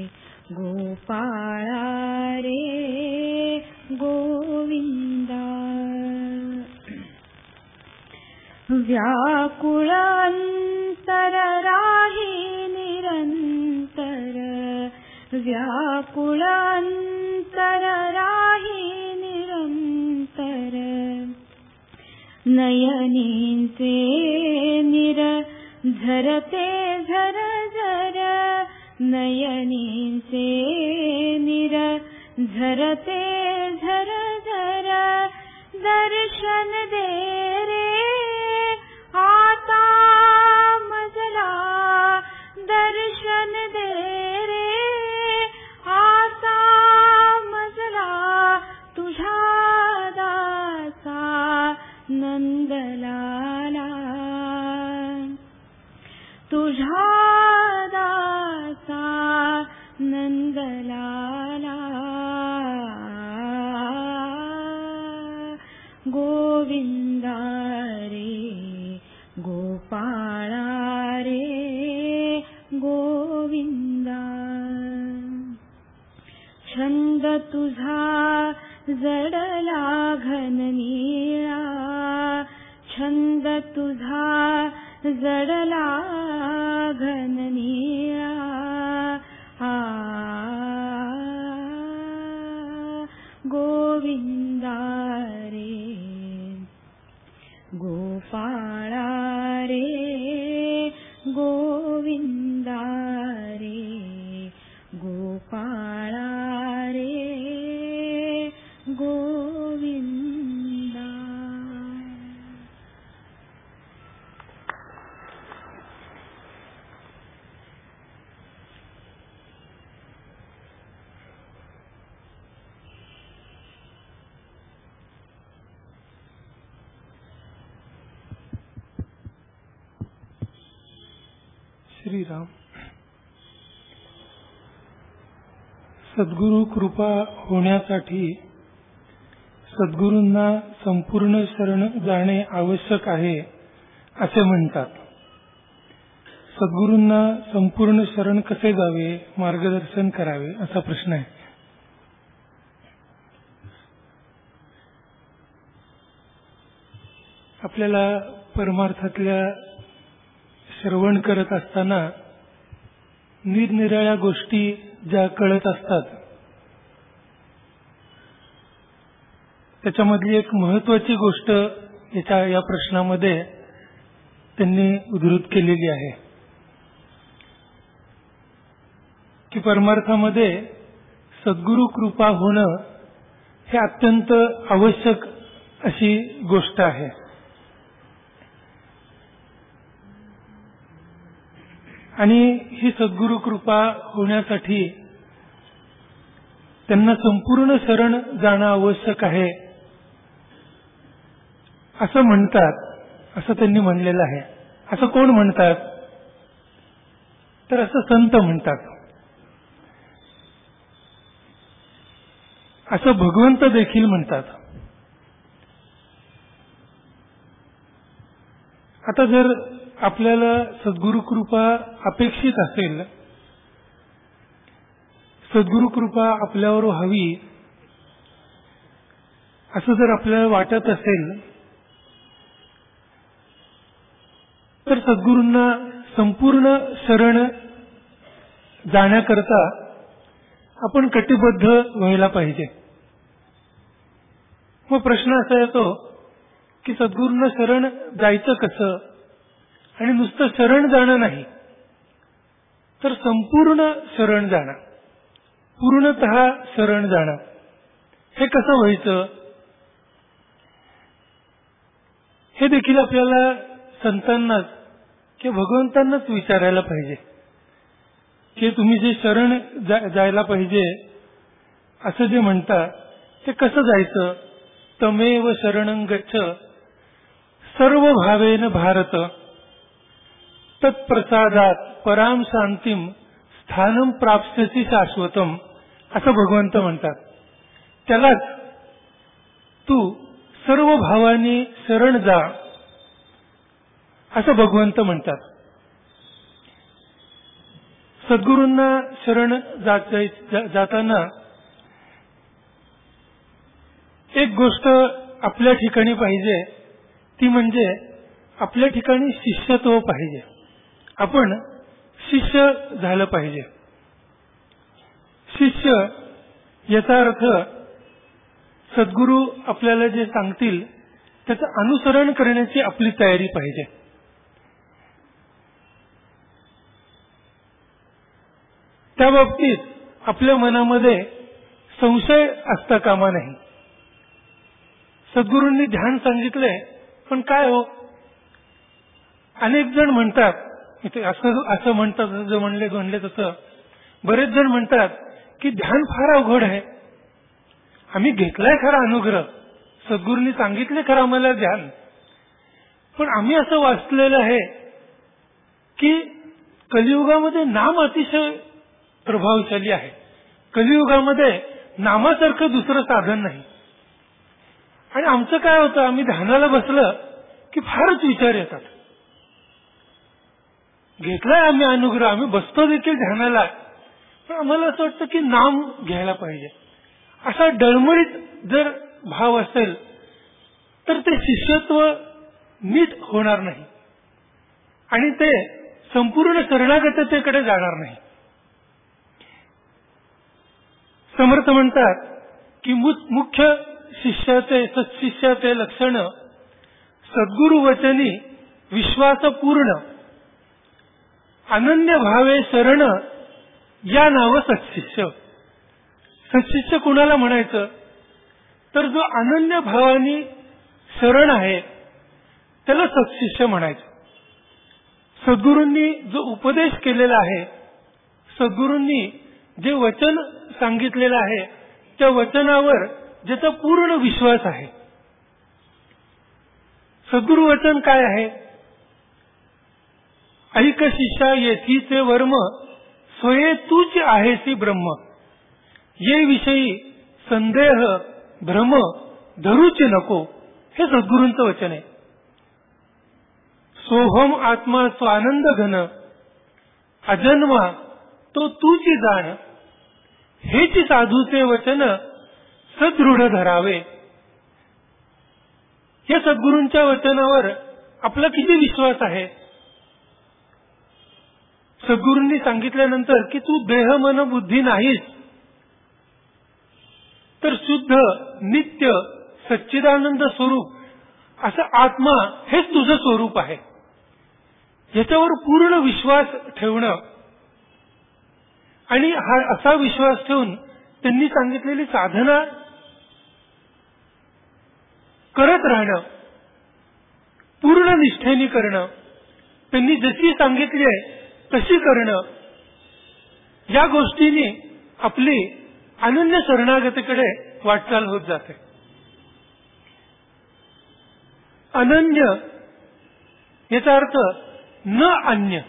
Speaker 2: गोपाळा रे गोविंदा. व्याकुळांत राही निरंतर, व्याकुळ अंतर राही निरंतर. नयनींचे निर झरते झर झर, नयनींचे निर झरते झर झर. दर्शन दे रे आता मजला, दर्शन दे रे आता मजला. तुझ्या दासा नंदलाला, तुझ्या दासा नंदलाला. गोविंदा रे गोपाळा रे गोविंदा. छंद तुझा जडला घन निळा, छंद तुझा जडला घन निळा. आ गोविंदा रे गोपाळा रे गोविंदा रे गोपाळा रे गोविंदा.
Speaker 4: श्रीराम. सद्गुरु कृपा होण्यासाठी सद्गुरूंना संपूर्ण शरण जाणे आवश्यक आहे असे म्हणतात. सद्गुरूंना संपूर्ण शरण कसे जावे, मार्गदर्शन करावे असा प्रश्न आहे. आपल्याला परमार्थातल्या श्रवण करत असताना निरनिराळ्या गोष्टी ज्या कळत असतात, त्याच्यामधली एक महत्वाची गोष्ट याच्या या प्रश्नामध्ये त्यांनी उद्धृत केलेली आहे की परमार्थामध्ये सद्गुरु कृपा होणं हे अत्यंत आवश्यक अशी गोष्ट आहे. आणि ही सद्गुरु कृपा होण्यासाठी त्यांना संपूर्ण शरण जाणं आवश्यक आहे असं म्हणतात, असं त्यांनी म्हणलेलं आहे. असं कोण म्हणतात तर असं संत म्हणतात. असं भगवंत देखील म्हणतात. आता जर आपल्याला सद्गुरु कृपा अपेक्षित असेल, सद्गुरु कृपा आपल्यावर हवी असं जर आपल्याला वाटत असेल, तर सद्गुरूंना संपूर्ण शरण जाण्याकरता आपण कटिबद्ध व्हायला पाहिजे. मग प्रश्न असा येतो की सद्गुरूंना शरण जायचं कसं, आणि नुसतं शरण जाणं नाही तर संपूर्ण शरण जाणं, पूर्णतः शरण जाणं हे कसं व्हायचं, हे देखील आपल्याला संतांनाच किंवा भगवंतांनाच विचारायला पाहिजे की तुम्ही जे शरण जायला पाहिजे असं जे म्हणता ते कसं जायचं. तमेव शरणं गच्छ सर्व भावेन भारत, तत्प्रसादात पराम शांतीम स्थानम प्राप्स्यसी शाश्वतम असं भगवंत म्हणतात. त्यालाच तू सर्व भावांनी शरण जा असं भगवंत म्हणतात. सद्गुरूंना शरण जाताना एक गोष्ट आपल्या ठिकाणी पाहिजे, ती म्हणजे आपल्या ठिकाणी शिष्यत्व पाहिजे. आपण शिष्य झालं पाहिजे. शिष्य याचा अर्थ सद्गुरू आपल्याला जे सांगतील त्याचं अनुसरण करण्याची आपली तयारी पाहिजे. त्या बाबतीत आपल्या मनामध्ये संशय असता कामा नाही. सद्गुरूंनी ध्यान सांगितलंय, पण काय हो, अनेक जण म्हणतात इथे असं असं म्हणतात, जर म्हणले म्हणले तसं बरेच जण म्हणतात की ध्यान फार अवघड आहे. आम्ही घेतलाय खरा अनुग्रह, सद्गुरूंनी सांगितले खरं आम्हाला ध्यान, पण आम्ही असं वाचलेलं आहे की कलियुगामध्ये नाम अतिशय प्रभावशाली आहे. कलियुगामध्ये नामासारखं दुसरं साधन नाही. आणि आमचं काय होतं, आम्ही ध्यानाला बसलं की फारच विचार येतात. घेतलाय आम्ही अनुग्रह, आम्ही बसतो देखील ध्यानाला, पण आम्हाला असं वाटतं की नाम घ्यायला पाहिजे. असा डळमळीत जर भाव असेल तर ते शिष्यत्व नीट होणार नाही आणि ते संपूर्ण शरणागततेकडे जाणार नाही. समर्थ म्हणतात की मुख्य शिष्याचे सत्शिष्याचे लक्षण सद्गुरु वचनी विश्वासपूर्ण अनन्य भावे शरण या नाव सत्शिष्य. सत्शिष्य कुणाला म्हणायचं, तर जो अनन्य भावानी शरण आहे त्याला सत्शिष्य म्हणायचं. सद्गुरूंनी जो उपदेश केलेला आहे, सद्गुरूंनी जे वचन सांगितलेलं आहे त्या वचनावर ज्याचा पूर्ण विश्वास आहे. सद्गुरु वचन काय आहे, ऐक शिष्या येथीचे वर्म स्वये तूच आहेसी ब्रह्म, ये विषयी संदेह भ्रम धरूच नको. हे सद्गुरूंचं वचन आहे. सोहम आत्मा स्वानंद घन अजन्मा तो तूची जाण, हेच साधूचे वचन सदृढ धरावे. या सद्गुरूंच्या वचनावर आपला किती विश्वास आहे. सद्गुरूंनी सांगितल्यानंतर की तू देह मन बुद्धी नाहीस, तर शुद्ध नित्य सच्चिदानंद स्वरूप असं आत्मा हेच तुझं स्वरूप आहे. याच्यावर पूर्ण विश्वास ठेवणं आणि हा असा विश्वास ठेवून त्यांनी सांगितलेली साधना करत राहणं, पूर्ण निष्ठेने करणं, त्यांनी जशी सांगितली आहे तशी करणं, या गोष्टींनी आपली अनन्य शरणागतीकडे वाटचाल होत जाते. अनन्य याचा अर्थ न अन्य,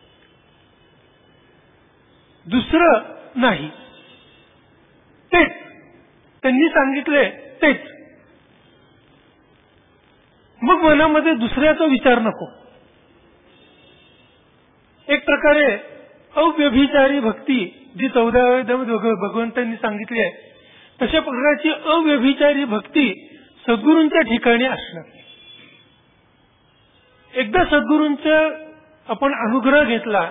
Speaker 4: दुसरं नाही, तेच त्यांनी सांगितले तेच. मग मनामध्ये दुसऱ्याचा विचार नको. एक प्रकारे अव्यभिचारी भक्ती जी चौदाव्या भगवंतांनी सांगितली आहे, तशा प्रकारची अव्यभिचारी भक्ती सद्गुरूंच्या ठिकाणी असणं. एकदा सद्गुरूंचा आपण अनुग्रह घेतला,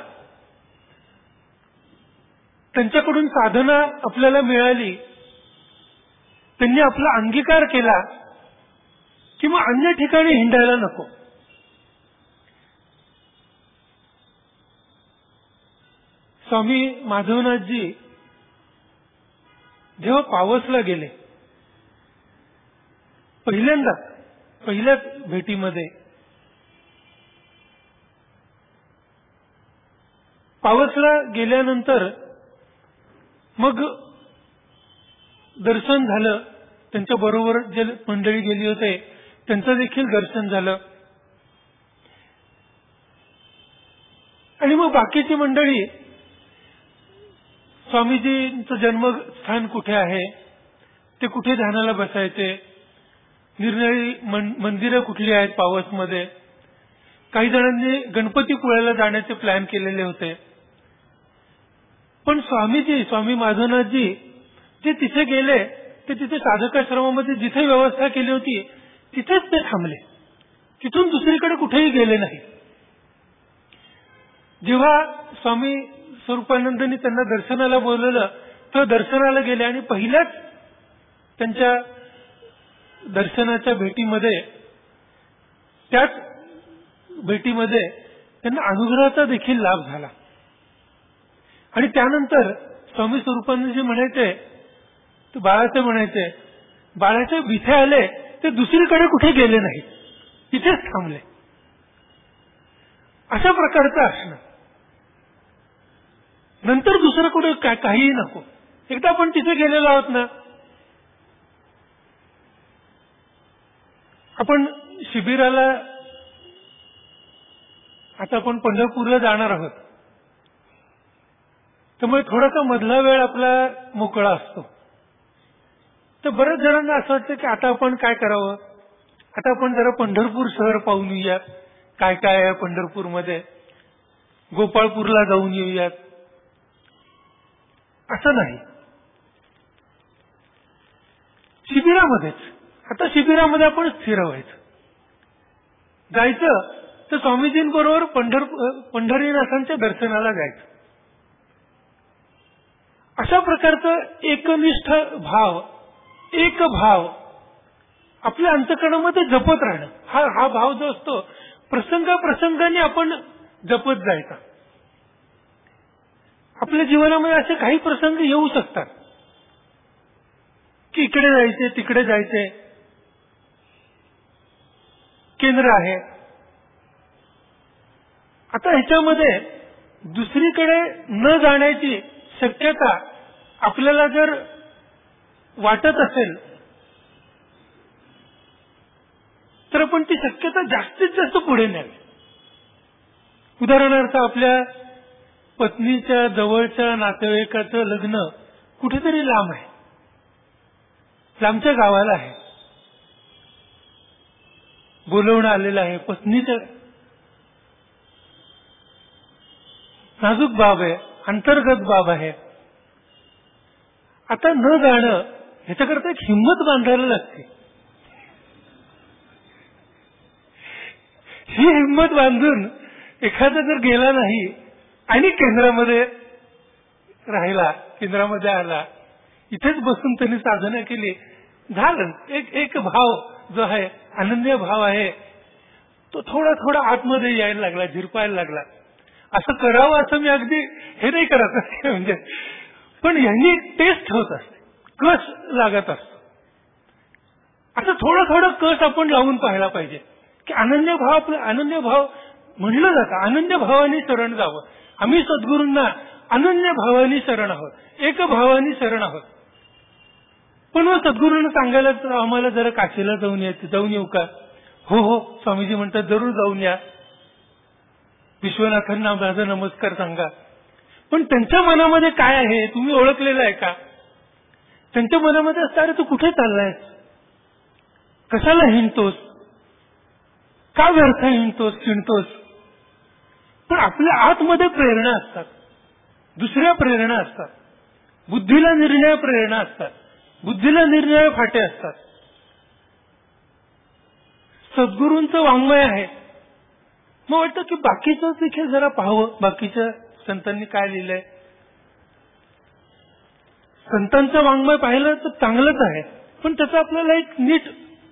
Speaker 4: त्यांच्याकडून साधना आपल्याला मिळाली, त्यांनी आपला अंगीकार केला की मग अन्य ठिकाणी हिंडायला नको. स्वामी माधवनाथजी जेव्हा पावसला गेले, पहिल्यांदा पहिल्याच भेटीमध्ये पावसला गेल्यानंतर मग दर्शन झालं. त्यांच्या बरोबर जे मंडळी गेली होते त्यांचं देखील दर्शन झालं. आणि मग बाकीची मंडळी स्वामीजींचं जन्मस्थान कुठे आहे, ते कुठे ध्यानाला बसायचे, निरनिराळी मंदिरं कुठली आहेत पावसमध्ये, काही जणांनी गणपतीपुळ्याला जाण्याचे प्लॅन केलेले होते. पण स्वामीजी स्वामी माधवनाथजी जे तिथे गेले, ते तिथे साधकाश्रमामध्ये जिथे व्यवस्था केली होती तिथेच ते थांबले. तिथून दुसरीकडे कुठेही गेले नाही. जेव्हा स्वामी स्वरूपानंदांनी त्यांना दर्शनाला बोलवलं तर दर्शनाला गेले आणि पहिल्याच त्यांच्या दर्शनाच्या भेटीमध्ये त्याच भेटीमध्ये त्यांना अनुग्रहाचा देखील लाभ झाला. आणि त्यानंतर स्वामी स्वरूपानंदजी म्हणायचे, ते बाळाचे म्हणायचे, बाळाचे बिथे आले ते दुसरीकडे कुठे गेले नाही, तिथेच थांबले. अशा प्रकारचं असणं. नंतर दुसरं कुठे काहीही नको. एकदा आपण तिथे गेलेलो आहोत ना, आपण शिबिराला आता आपण पंढरपूरला जाणार आहोत, त्यामुळे थोडासा मधला वेळ आपला मोकळा असतो. तर बऱ्याच जणांना असं वाटतं की आता आपण काय करावं, आता आपण जरा पंढरपूर शहर पाहून येऊयात, काय काय आहे पंढरपूरमध्ये, गोपाळपूरला जाऊन येऊयात. असं नाही. शिबिरामध्येच आता शिबिरामध्ये आपण स्थिर व्हायचं. जायचं तर स्वामीजींबरोबर पंढर पंढरीनाथांच्या दर्शनाला जायचं. अशा प्रकारचं एकनिष्ठ भाव, एक भाव आपल्या अंतःकरणामध्ये जपत राहणं, हा हा भाव जो असतो प्रसंग प्रसंगाने आपण जपत जायचा. आपल्या जीवनामध्ये असे काही प्रसंग येऊ शकतात की इकडे जायचे तिकडे जायचे, केंद्र आहे. आता ह्याच्यामध्ये दुसरीकडे न जाण्याची शक्यता आपल्याला जर वाटत असेल तर आपण ती शक्यता जास्तीत जास्त पुढे न्यावी. उदाहरणार्थ आपल्या पत्नीच्या जवळच्या नातेवाईकाचं लग्न कुठेतरी लांब आहे, लांबच्या गावाला आहे, बोलवणं आलेलं आहे, पत्नीचं नाजूक बाब आहे, अंतर्गत बाब आहे. आता न जाणं ह्याच्याकरता एक हिंमत बांधायला लागते. ही हिंमत बांधून एखादा जर गेला नाही आणि केंद्रामध्ये राहिला, केंद्रामध्ये आला, इथेच बसून त्यांनी साधना केली, झालं. एक एक भाव जो आहे, अनन्य भाव आहे, तो थोडा थोडा आतमध्ये यायला लागला, झिरपायला लागला. असं करावं असं मी अगदी हे नाही करत असते म्हणजे, पण यांनी टेस्ट होत असते, कस लागत असतो. असं थोडं थोडं कस आपण लावून पाहायला पाहिजे की अनन्य भाव, आपलं अनन्य भाव म्हणलं जातं, अनन्य भावाने शरण जावं. आम्ही सद्गुरूंना अनन्य भावाने शरण आहोत, एक भावाने शरण आहोत. पण मग सद्गुरूंना सांगायला तर आम्हाला जरा काशीला जाऊन यायचं, जाऊन येऊ का? हो हो स्वामीजी म्हणतात जरूर जाऊन या, विश्वनाथांना माझा नमस्कार सांगा. पण त्यांच्या मनामध्ये काय आहे तुम्ही ओळखलेलं आहे का? त्यांच्या मनामध्ये असतं, अरे तू कुठे चाललायस, कशाला हिंडतोस, का व्यर्थ हिंडतोस हिंडतोस. पण आपल्या आतमध्ये प्रेरणा असतात, दुसऱ्या प्रेरणा असतात, बुद्धीला निर्णय प्रेरणा असतात, बुद्धीला निर्णय फाटे असतात. सद्गुरूंचं वाङ्मय आहे. मग वाटतं की बाकीचं देखील जरा पाहावं, बाकीच्या संतांनी काय लिहिलंय. संतांचं वाङ्मय पाहिलं तर चांगलंच आहे, पण त्याचं आपल्याला एक नीट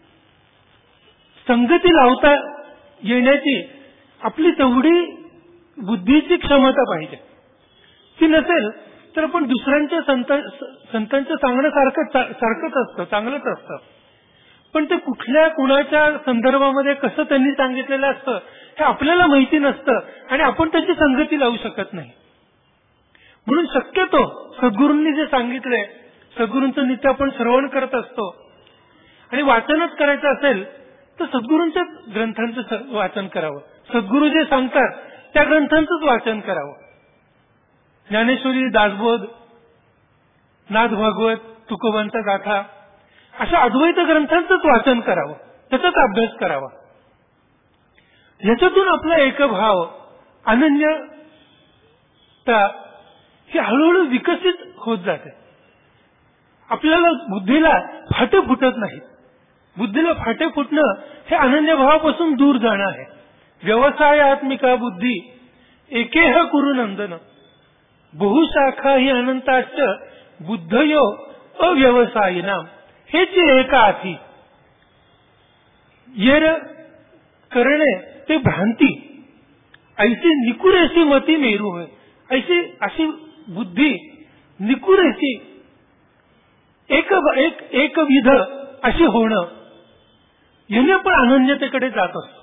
Speaker 4: संगती लावता येण्याची आपली तेवढी बुद्धीची क्षमता पाहिजे. ती नसेल तर आपण दुसऱ्यांच्या संत संतांचं सांगणं सारखं सारखंच असतं, चांगलंच असतं, पण ते कुठल्या कुणाच्या संदर्भामध्ये कसं त्यांनी सांगितलेलं असतं हे आपल्याला माहिती नसतं आणि आपण त्याची संगती लावू शकत नाही. म्हणून शक्यतो सद्गुरूंनी जे सांगितलंय, सद्गुरूंचं नित्य आपण श्रवण करत असतो आणि वाचनच करायचं असेल तर सद्गुरूंच्या ग्रंथांचं वाचन करावं. सद्गुरू जे सांगतात त्या ग्रंथांचंच वाचन करावं. ज्ञानेश्वरी, दासबोध, नाथ भागवत, तुकोबांचा गाथा अशा अद्वैत ग्रंथांचंच वाचन करावं, त्याचाच अभ्यास करावा. याच्यातून आपला एकभाव, अनन्यता ही हळूहळू विकसित होत जाते. आपल्याला बुद्धीला फाटे फुटत नाही. बुद्धीला फाटे फुटणं हे अनन्य भावापासून दूर जाणं आहे. व्यवसायात्मिका बुद्धी एकेह कुरु नंदन बहुशाखा ही अनंताच बुद्धयो अव्यवसायिनाम हेच एका हाती. येर करणे ते भ्रांती ऐसी निकुरेसी मती मेरू होय. ऐसी अशी बुद्धी निकुरेसी एक एक एकविध अशी होणं याने पण अनन्यतेकडे जात असतो.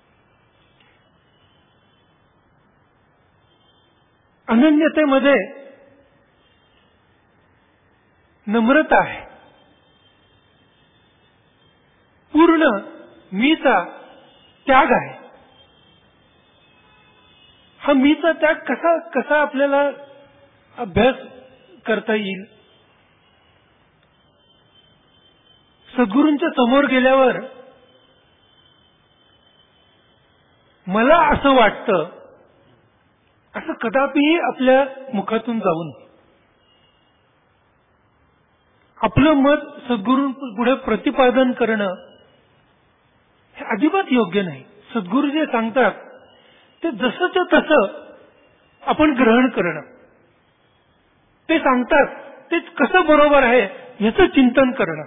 Speaker 4: अनन्यतेमध्ये नम्रता आहे. पूर्ण मीचा त्याग आहे. हा मीचा त्याग कसा कसा आपल्याला अभ्यास करता येईल? सद्गुरूंच्या समोर गेल्यावर मला असं वाटतं असं कदापिही आपल्या मुखातून जाऊन आपलं मत सद्गुरूंपुढे प्रतिपादन करणं हे अजिबात योग्य नाही. सद्गुरू जे सांगतात ते जसंच तसं आपण ग्रहण करणं, ते सांगतात ते कसं बरोबर आहे याचं चिंतन करणं.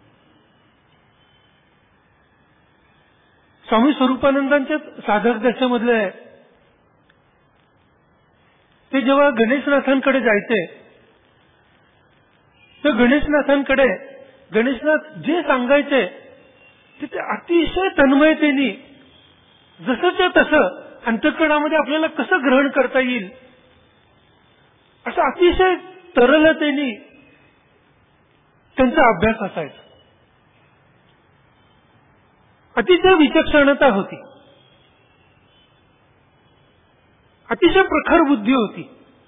Speaker 4: स्वामी स्वरूपानंदांच्या साधक दशेमधले आहे, ते जेव्हा गणेशनाथांकडे जायचे तर गणेशनाथांकडे गणेशनाथ जे सांगायचे ते अतिशय तन्मयतेने जसंच्या तसं अंतःकरणामध्ये आपल्याला कसं ग्रहण करता येईल असं अतिशय तरलतेने त्यांचा अभ्यास असायचा. अतिशय विचक्षणता होती, अतिशय प्रखर बुद्धी होती.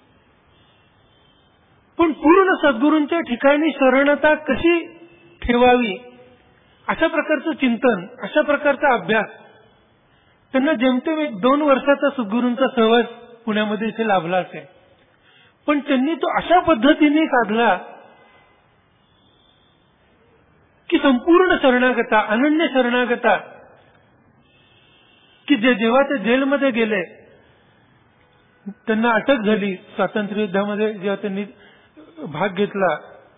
Speaker 4: पण पूर्ण सद्गुरूंच्या ठिकाणी शरणता कशी ठेवावी अशा प्रकारचं चिंतन, अशा प्रकारचा अभ्यास त्यांना जेमतेम एक दोन वर्षाचा सद्गुरूंचा सहवास पुण्यामध्ये इथे लाभला असेल. पण त्यांनी तो अशा पद्धतीने साधला की संपूर्ण शरणागता, अनन्य शरणागता, की जे जेव्हा ते जेलमध्ये गेले, त्यांना अटक झाली स्वातंत्र्य युद्धामध्ये जेव्हा त्यांनी भाग घेतला,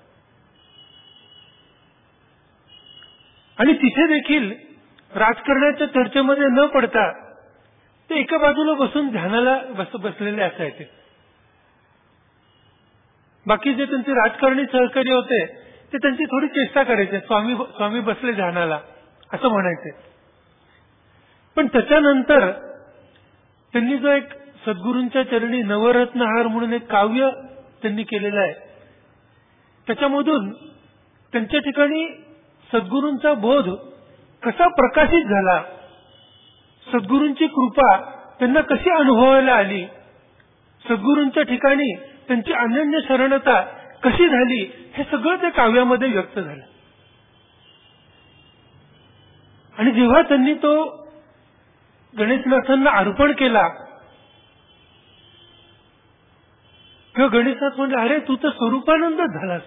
Speaker 4: आणि तिथे देखील राजकारणाच्या चर्चेमध्ये न पडता ते एका बाजूला बसून ध्यानाला बस बसलेले असायचे. बाकी जे त्यांचे राजकारणी सहकारी होते ते त्यांची थोडी चेष्टा करायचे, स्वामी स्वामी बसले ध्यानाला असं म्हणायचे. पण त्याच्यानंतर त्यांनी जो एक सद्गुरूंच्या चरणी नवरत्नहार म्हणून एक काव्य त्यांनी केलेलं आहे, त्याच्यामधून त्यांच्या ठिकाणी सद्गुरूंचा बोध कसा प्रकाशित झाला, सद्गुरूंची कृपा त्यांना कशी अनुभवायला आली, सद्गुरूंच्या ठिकाणी त्यांची अनन्य शरणता कशी झाली, हे सगळं त्या काव्यामध्ये व्यक्त झालं. आणि जेव्हा त्यांनी तो गणेशनाथांना अर्पण केला तेव्हा गणेशनाथ म्हणले, अरे तू तर स्वरूपानंदच झालास.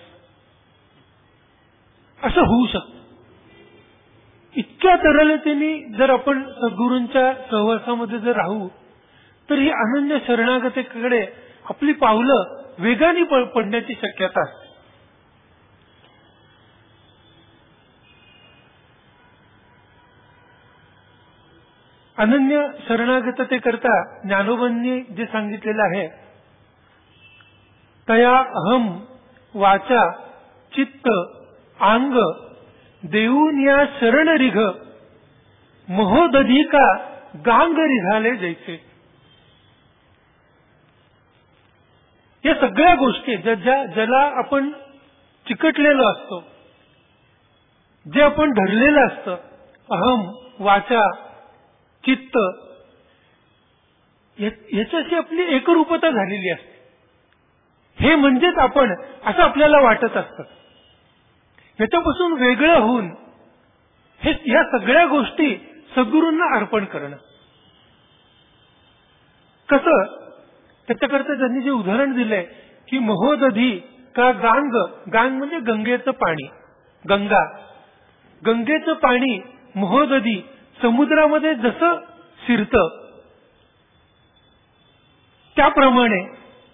Speaker 4: असं होऊ शकतं. इतक्या तरलतेने जर आपण सद्गुरूंच्या सहवासामध्ये जर राहू तर ही अनन्य शरणागतीकडे आपली पावलं वेगाने पडण्याची शक्यता असते. अनन्य शरणागततेकरता ज्ञानोबांनी जे सांगितलेलं आहे, तया अहम वाचा चित्त अंग देऊन या शरण रिघ महोदधिका गांग रिघाले जैसे. या सगळ्या गोष्टी ज्या ज्याला आपण चिकटलेलो असतो, जे आपण धरलेलं असतं, अहम वाचा चित्त, याच्याशी आपली एकरूपता झालेली असते. हे म्हणजेच आपण असं आपल्याला वाटत असतं. याच्यापासून वेगळं होऊन हे या सगळ्या गोष्टी सद्गुरूंना अर्पण करणं. कसं? त्याच्याकरता त्यांनी जे उदाहरण दिलंय की महोदधी का गांग, गांग म्हणजे गंगेचं पाणी, गंगा, गंगेचं पाणी महोदधी समुद्रामध्ये जसं शिरतं त्याप्रमाणे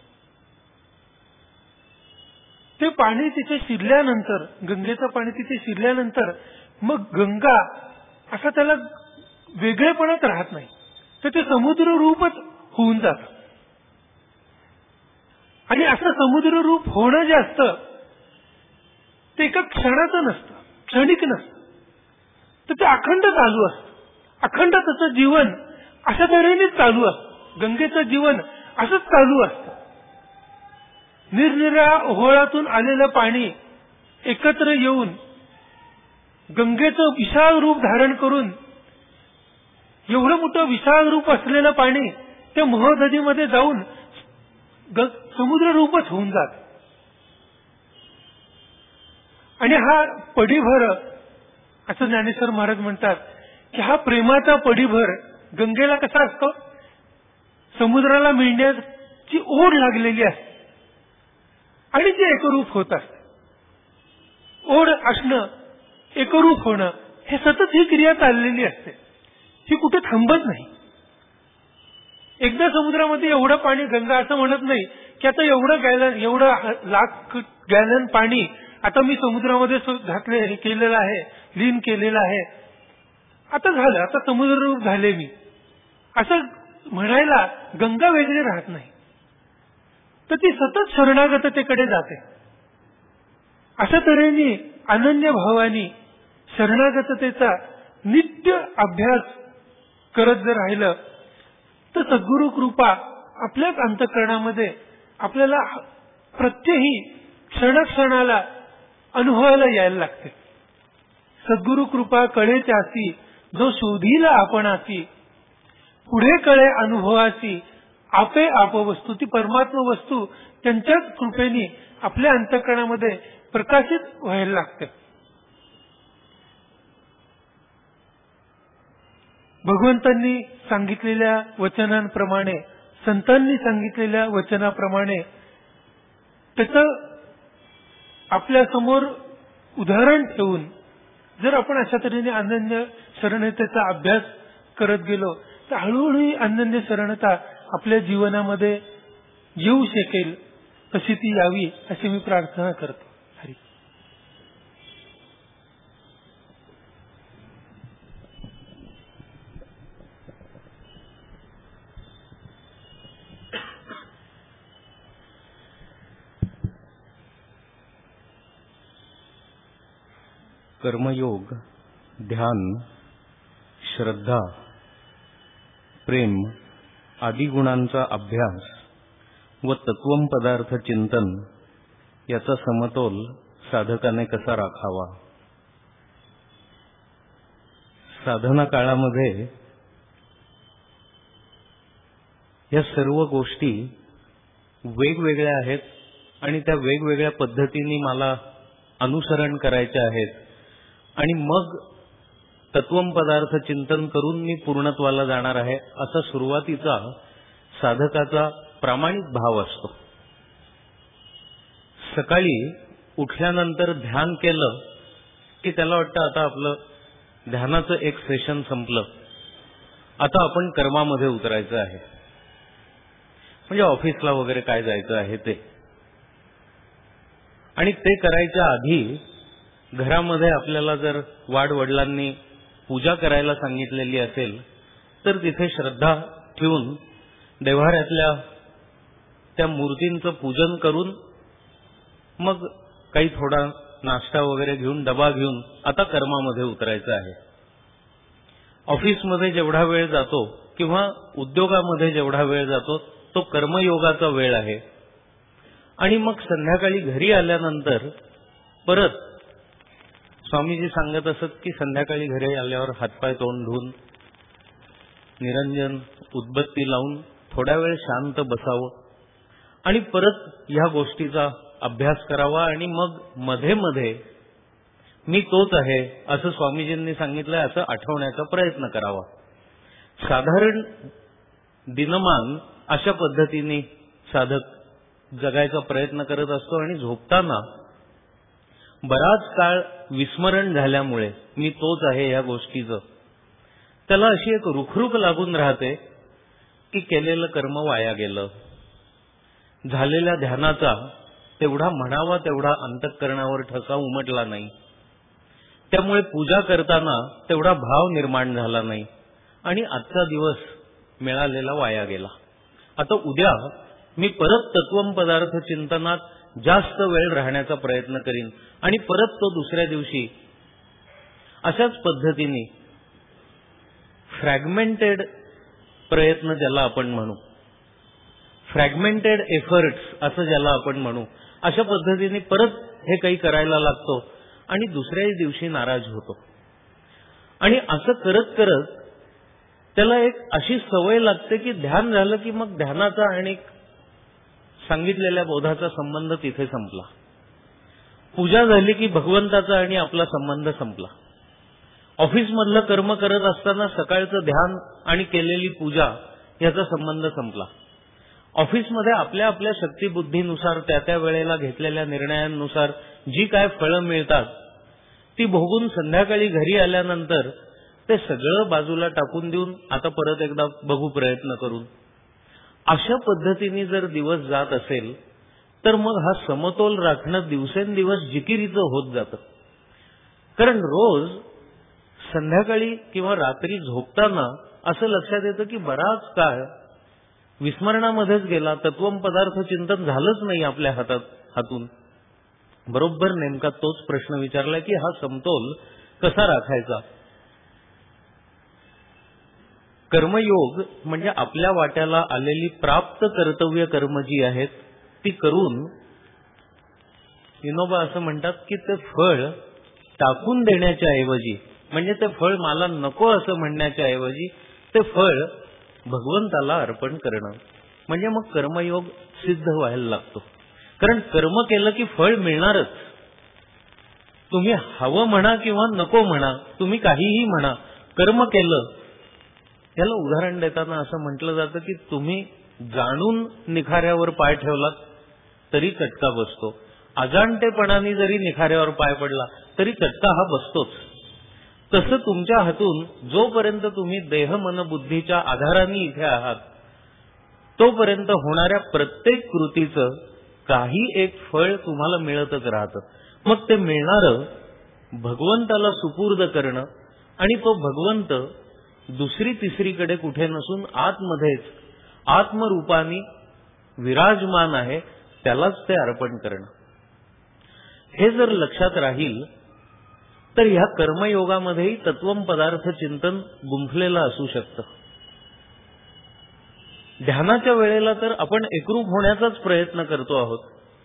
Speaker 4: ते पाणी तिथे शिरल्यानंतर, गंगेचं पाणी तिथे शिरल्यानंतर मग गंगा असा त्याला वेगळेपणात राहत नाही, तर ते समुद्र रूपच होऊन जात. आणि असं समुद्र रूप होणं जे असतं ते एका क्षणाचं नसतं, क्षणिक नसतं, तर ते अखंड चालू असतं. अखंड त्याचं जीवन अशा तऱ्हेनेच चालू असतं. गंगेचं जीवन असंच चालू असतं. निरनिराळ्या ओहोळातून आलेलं पाणी एकत्र येऊन गंगेचं विशाल रूप धारण करून, एवढं मोठं विशाल रूप असलेलं पाणी ते महोदधीमध्ये जाऊन समुद्र रूपच होऊन जात. आणि हा पडीभर, असं ज्ञानेश्वर महाराज म्हणतात की हा प्रेमाचा पडीभर गंगेला कसा असतो, समुद्राला मिळण्याची ओढ लागलेली असते आणि ते एकरूप होत असते. ओढ असणं, एकरूप होणं, हे सतत ही क्रिया चाललेली असते, ही कुठे थांबत नाही. एकदा समुद्रामध्ये एवढं पाणी, गंगा असं म्हणत नाही की आता एवढं गॅलन, एवढं लाख गॅलन पाणी आता मी समुद्रामध्ये घातले, हे केलेलं आहे, लीन केलेलं आहे, आता झालं, आता समुद्ररूप झाले मी, असं म्हणायला गंगा वेगळी राहत नाही. तर ती सतत शरणागततेकडे जाते. अशा तऱ्हेने अनन्य भावानी शरणागततेचा नित्य अभ्यास करत जर राहिलं तर सद्गुरु कृपा आपल्याच अंतःकरणामध्ये आपल्याला प्रत्येही क्षणक्षणाला अनुभवायला यायला लागते. सद्गुरु कृपा कळे त्यासी जो शोधीला आपणासी, पुढे कळे अनुभवासी आपे आप वस्तू. ती परमात्मा वस्तू त्यांच्याच कृपेने आपल्या अंतःकरणामध्ये प्रकाशित व्हायला लागते. भगवंतांनी सांगितलेल्या वचनांप्रमाणे, संतांनी सांगितलेल्या वचनाप्रमाणे त्याचं आपल्या समोर उदाहरण ठेवून जर आपण अशा तऱ्हेने अनन्य शरणतेचा अभ्यास करत गेलो तर हळूहळू ही अनन्य शरणता आपल्या जीवनामध्ये येऊ शकेल. तशी ती यावी अशी मी प्रार्थना करतो. हरी.
Speaker 5: कर्मयोग, ध्यान, श्रद्धा, प्रेम आदी गुणांचा अभ्यास व तत्वम पदार्थ चिंतन याचा समतोल साधकाने कसा राखावा. साधना काळामध्ये या सर्व गोष्टी वेगवेगळ्या आहेत आणि त्या वेगवेगळ्या पद्धतीने मला अनुसरण करायचे आहेत आणि मग तत्वम पदार्थ चिंतन करून मी पूर्णत्वाला जाणार आहे असा सुरुवातीचा साधकाचा प्रामाणिक भाव असतो. सकाळी उठल्यानंतर ध्यान केलं की त्याला वाटतं आता आपलं ध्यानाचं एक सेशन संपलं, आता आपण कर्मामध्ये उतरायचं आहे, म्हणजे ऑफिसला वगैरे काय जायचं आहे ते. आणि ते करायच्या आधी घरामध्ये आपल्याला जर वाडवडिलांनी पूजा करायला सांगितलेली असेल तर तिथे श्रद्धा ठेवून देव्हाऱ्यातल्या त्या मूर्तींचं पूजन करून मग काही थोडा नाश्ता वगैरे घेऊन, डबा घेऊन आता कर्मामध्ये उतरायचं आहे. ऑफिसमध्ये जेवढा वेळ जातो किंवा उद्योगामध्ये जेवढा वेळ जातो तो कर्मयोगाचा वेळ आहे. आणि मग संध्याकाळी घरी आल्यानंतर परत स्वामीजी सांगत असत की संध्याकाळी घरी आल्यावर हातपाय तोंड धुवून निरंजन उदबत्ती लावून थोडा वेळ शांत बसावं आणि परत ह्या गोष्टीचा अभ्यास करावा आणि मग मध्ये मध्ये मी तोच आहे असं स्वामीजींनी सांगितलंय असं आठवण्याचा प्रयत्न करावा. साधारण दिनमान अशा पद्धतीने साधक जगायचा प्रयत्न करत असतो आणि झोपताना बराच काळ विस्मरण झाल्यामुळे मी तोच आहे या गोष्टीचं त्याला अशी एक रुखरुख लागून राहते की केलेलं कर्म वाया गेलं, झालेल्या ध्यानाचा तेवढा म्हणावा तेवढा अंतःकरणावर ठसा उमटला नाही. त्यामुळे पूजा करताना तेवढा भाव निर्माण झाला नाही आणि आजचा दिवस मिळालेला वाया गेला. आता उद्या मी परत तत्वम पदार्थ चिंतनात जास्त वेळ राहण्याचा प्रयत्न करीन आणि परत तो दुसऱ्या दिवशी अशाच पद्धतीने फ्रॅगमेंटेड प्रयत्न ज्याला आपण म्हणू, फ्रॅगमेंटेड एफर्ट्स असं ज्याला आपण म्हणू, अशा पद्धतीने परत हे काही करायला लागतो आणि दुसऱ्याही दिवशी नाराज होतो. आणि असं करत करत त्याला एक अशी सवय लागते की ध्यान झालं की मग ध्यानाचा आणि सांगितलेल्या बोधाचा संबंध तिथे संपला. पूजा झाली की भगवंताचा आणि आपला संबंध संपला. ऑफिसमधलं कर्म करत असताना सकाळचं ध्यान आणि केलेली पूजा याचा संबंध संपला. ऑफिसमध्ये आपल्या आपल्या शक्तिबुद्धीनुसार त्या त्या वेळेला घेतलेल्या निर्णयांनुसार जी काय फळं मिळतात ती भोगून संध्याकाळी घरी आल्यानंतर ते सगळं बाजूला टाकून देऊन आता परत एकदा बघू प्रयत्न करून, अशा पद्धतीने जर दिवस जात असेल तर मग हा समतोल राखणं दिवसेंदिवस जिकिरीचं होत जातं. कारण रोज संध्याकाळी किंवा रात्री झोपताना असं लक्षात येतं की बराच काळ विस्मरणामध्येच गेला, तत्वम पदार्थ चिंतन झालंच नाही आपल्या हातात हातून. बरोबर नेमका तोच प्रश्न विचारला की हा समतोल कसा राखायचा. कर्मयोग म्हणजे आपल्या वाट्याला आलेली प्राप्त कर्तव्य कर्म जी आहेत ती करून विनोबा असं म्हणतात की ते फळ टाकून देण्याच्या ऐवजी, म्हणजे ते फळ मला नको असं म्हणण्याच्या ऐवजी ते फळ भगवंताला अर्पण करणं, म्हणजे मग कर्मयोग सिद्ध व्हायला लागतो. कारण कर्म केलं की फळ मिळणारच. तुम्ही हवं म्हणा किंवा नको म्हणा, तुम्ही काहीही म्हणा, कर्म केलं. याला उदाहरण देताना असं म्हटलं जातं की तुम्ही जाणून निखाऱ्यावर पाय ठेवलात तरी चटका बसतो, अजाणतेपणाने जरी निखाऱ्यावर पाय पडला तरी चटका हा बसतोच. तसं तुमच्या हातून जोपर्यंत तुम्ही देह मन बुद्धीच्या आधाराने इथे आहात तोपर्यंत होणाऱ्या प्रत्येक कृतीचं काही एक फळ तुम्हाला मिळतच राहतं. मग ते मिळणारं भगवंताला सुपूर्द करणं आणि तो भगवंत दुसरी तिसरीकडे कुठे नसून आतमध्येच आत्मरूपाने विराजमान आहे, त्यालाच ते अर्पण करणं. हे जर लक्षात राहील तर ह्या कर्मयोगामध्येही तत्वम पदार्थ चिंतन गुंफलेलं असू शकतं. ध्यानाच्या वेळेला तर आपण एकरूप होण्याचाच प्रयत्न करतो आहोत.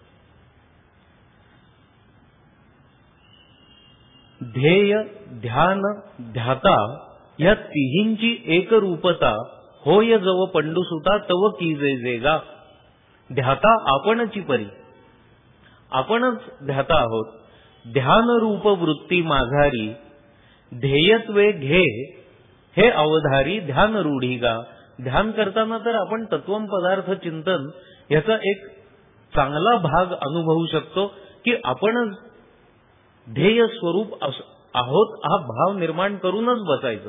Speaker 5: ध्येय, ध्यान, ध्याता या तिहींची एकरूपता होय जव पंडुसुता तव कीजे जेगा. ध्याता आपणची परी, आपणच ध्याता आहोत. ध्यान रूप वृत्ती माघारी ध्येयत्वे घे हे अवधारी ध्यान रूढी गा. ध्यान करताना तर आपण तत्वम पदार्थ चिंतन याचा एक चांगला भाग अनुभवू शकतो की आपणच ध्येय स्वरूप आहोत हा भाव निर्माण करूनच बसायचं.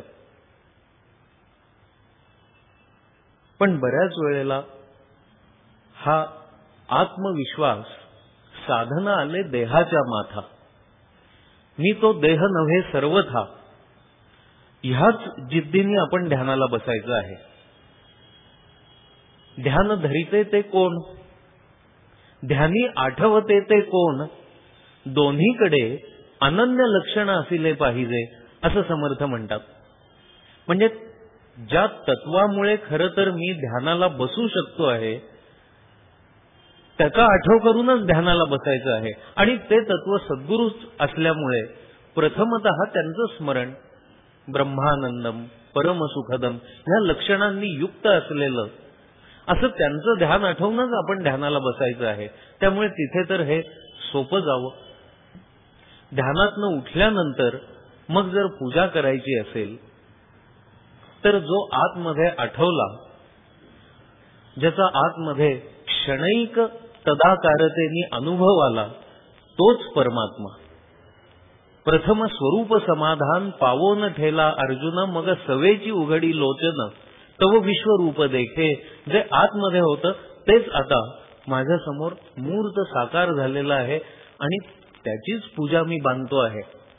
Speaker 5: पण बऱ्याच वेळेला हा आत्मविश्वास साधना आले देहाच्या माथा, मी तो देह नव्हे सर्वथा, ह्याच जिद्दीने आपण ध्यानाला बसायचं आहे. ध्यान धरिते ते कोण, ध्यानी आठवते ते कोण, दोन्हीकडे अनन्य लक्षण असिले पाहिजे असं समर्थ म्हणतात. म्हणजे ज्या तत्वामुळे खरं तर मी ध्यानाला बसू शकतो आहे त्याचा आठव करूनच ध्यानाला बसायचं आहे. आणि ते तत्व सद्गुरूच असल्यामुळे प्रथमतः त्यांचं स्मरण ब्रह्मानंदम परमसुखदम ह्या लक्षणांनी युक्त असलेलं असं त्यांचं ध्यान आठवूनच आपण ध्यानाला बसायचं आहे. त्यामुळे तिथे तर हे सोपं जावं. ध्यानातनं उठल्यानंतर मग जर पूजा करायची असेल तर जो आतमध्ये आठवला, ज्याचा आतमध्ये क्षणिक तदाकारतेने अनुभव आला तोच परमात्मा. प्रथम स्वरूप समाधान पावोन ठेला अर्जुन मग सवेची उघडी लोचन तव विश्वरूप देखे. जे आतमध्ये होतं तेच आता माझ्या समोर मूर्त साकार झालेला आहे आणि त्याचीच पूजा मी बांधतो आहे.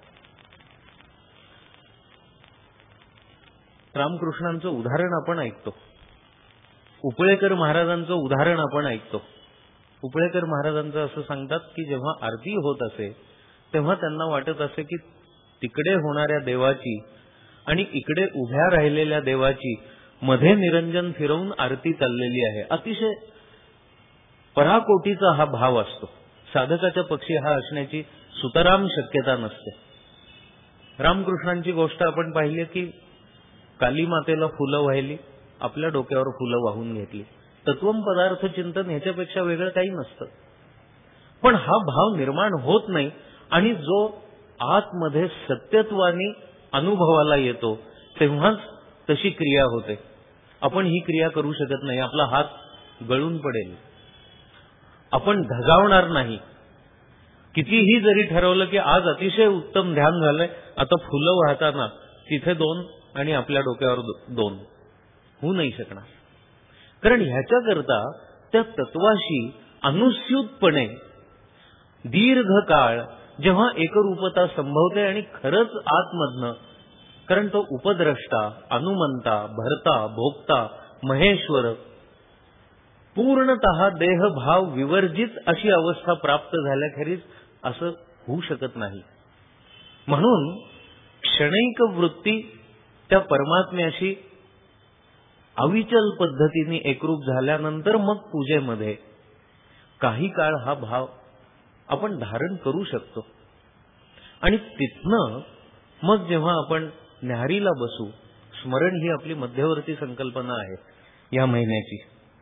Speaker 5: रामकृष्णांचं उदाहरण आपण ऐकतो, उपळेकर महाराजांचं उदाहरण आपण ऐकतो. उपळेकर महाराजांचं असं सांगतात की जेव्हा आरती होत असे तेव्हा त्यांना वाटत असे की तिकडे होणाऱ्या देवाची आणि इकडे उभ्या राहिलेल्या देवाची मध्ये निरंजन फिरवून आरती चाललेली आहे. अतिशय पराकोटीचा हा भाव असतो. साधकाच्या पक्षी हा असण्याची सुतराम शक्यता नसते. रामकृष्णांची गोष्ट आपण पाहिली की काली मातेला फुलं वाहिली, आपल्या डोक्यावर फुलं वाहून घेतली. तत्वम पदार्थ चिंतन ह्याच्यापेक्षा वेगळं काही नसतं. पण हा भाव निर्माण होत नाही आणि जो आतमध्ये सत्यत्वाने अनुभवाला येतो तेव्हाच तशी क्रिया होते. आपण ही क्रिया करू शकत नाही, आपला हात गळून पडेल, आपण धगावणार नाही. कितीही जरी ठरवलं की आज अतिशय उत्तम ध्यान झालंय, आता फुलं वाहताना तिथे दोन आणि आपल्या डोक्यावर दोन होऊ नाही शकणार. कारण ह्याच्याकरता त्या तत्वाशी अनुस्यूतपणे दीर्घ काळ जेव्हा एकरूपता संभवते आणि खरंच आतमधनं, कारण तो उपद्रष्टा, अनुमंता, भरता, भोगता, महेश्वर, पूर्णतः देहभाव विवर्जित अशी अवस्था प्राप्त झाल्याखेरीज असं होऊ शकत नाही. म्हणून क्षणिक वृत्ती त्या परमात्म्याशी अविचल पद्धतीने एकरूप झाल्यानंतर मग पूजेमध्ये काही काळ हा भाव आपण धारण करू शकतो. आणि तिथनं मग जेव्हा आपण न्याहारीला बसू, स्मरण ही आपली मध्यवर्ती संकल्पना आहे या महिन्याची,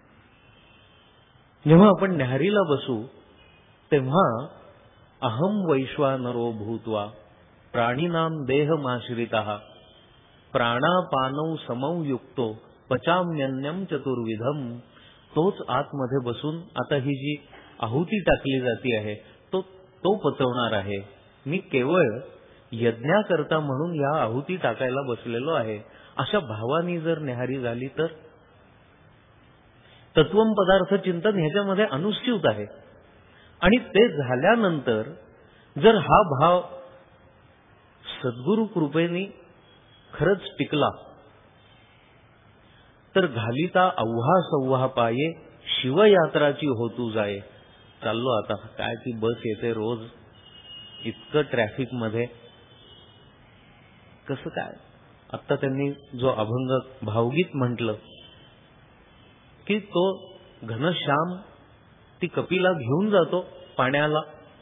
Speaker 5: जेव्हा आपण न्याहारीला बसू तेव्हा अहम वैश्वानरो भूत्वा प्राणिनाम देहमाश्रितः प्राणापानौ समौ युक्तो पचाम्यन्यम चतुर्विधम, तोच आतमध्ये बसून आता ही जी आहुती टाकली जाती आहे तो तो पचवणार आहे. मी केवळ यज्ञाकरता म्हणून या आहुती टाकायला बसलेलो आहे, अशा भावानी जर न्याहारी झाली तर तत्वम पदार्थ चिंतन ह्याच्यामध्ये अनुस्यूत आहे. आणि ते झाल्यानंतर जर हा भाव सद्गुरु कृपेने खरंच टिकला तर घालिता अव्हा सव्हा पाये शिवयात्राची होतू जाये. चाललो आता, काय ती बस येते रोज, इतकं ट्रॅफिक मध्ये कसं काय. आता त्यांनी जो अभंग भावगीत म्हटलं की तो घनश्याम ती कपिला घेऊन जातो पाण्याला.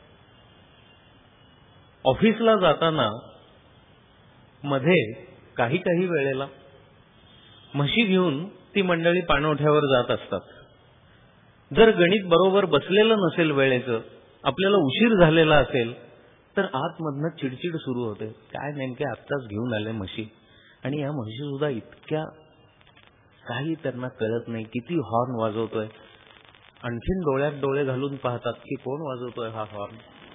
Speaker 5: ऑफिसला जाताना मध्ये काही काही वेळेला म्हशी घेऊन ती मंडळी पाणवठ्यावर जात असतात. जर गणित बरोबर बसलेलं नसेल वेळेचं, आपल्याला उशीर झालेला असेल तर आतमधनं चिडचिड सुरू होते. काय नेमके आत्ताच घेऊन आले म्हशी, आणि या म्हशी सुद्धा इतक्या काही त्यांना कळत नाही, किती हॉर्न वाजवतोय. आणखीन डोळ्यात डोळे घालून पाहतात की कोण वाजवतोय हा हॉर्न,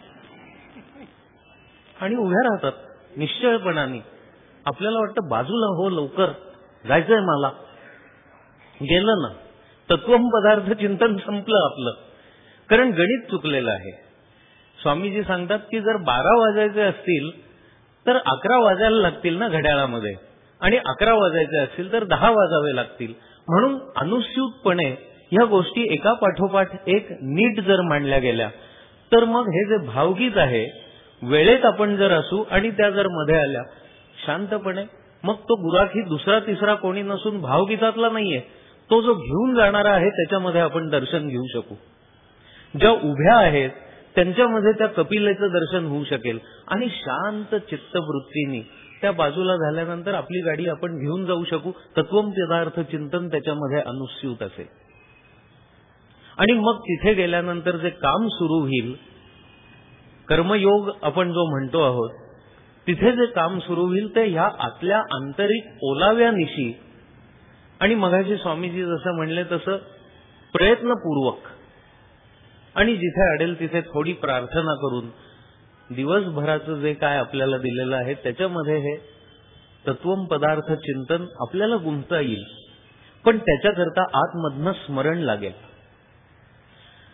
Speaker 5: आणि उभ्या राहतात निश्चळपणाने. आपल्याला वाटतं बाजूला हो, लवकर जायचंय मला. गेलं ना, तत्वम पदार्थ चिंतन संपलं आपलं, कारण गणित चुकलेलं आहे. स्वामीजी सांगतात की जर बारा वाजायचे असतील तर अकरा वाजायला लागतील ना घड्याळामध्ये, आणि अकरा वाजायचे असतील तर दहा वाजावे लागतील. म्हणून अनुस्यूतपणे ह्या गोष्टी एका पाठोपाठ एक नीट जर मांडल्या गेल्या तर मग हे जे भावगीत आहे, वेळेत आपण जर असू आणि त्या जर मध्ये आल्या शांतपणे, मग तो गुराखी दुसरा तिसरा कोणी नसून भावगीतातला नाहीये, तो जो घेऊन जाणारा आहे त्याच्यामध्ये आपण दर्शन घेऊ शकू. ज्या उभ्या आहेत त्यांच्यामध्ये त्या कपिलेचं दर्शन होऊ शकेल, आणि शांत चित्तवृत्तीने त्या बाजूला झाल्यानंतर आपली गाडी आपण घेऊन जाऊ शकू. तत्वम पदार्थ चिंतन त्याच्यामध्ये अनुस्यूत असेल. आणि मग तिथे गेल्यानंतर जे काम सुरू होईल, कर्मयोग आपण जो म्हणतो आहोत, तिथे जे काम सुरू होईल ते ह्या आतल्या आंतरिक ओलाव्यानिशी, आणि मगाशी स्वामीजी जसं म्हणले तसं प्रयत्नपूर्वक, आणि जिथे अडेल तिथे थोडी प्रार्थना करून दिवसभराचं जे काय आपल्याला दिलेलं आहे त्याच्यामध्ये हे तत्वम पदार्थ चिंतन आपल्याला गुंतता येईल. पण त्याच्याकरता आतमधनं स्मरण लागेल.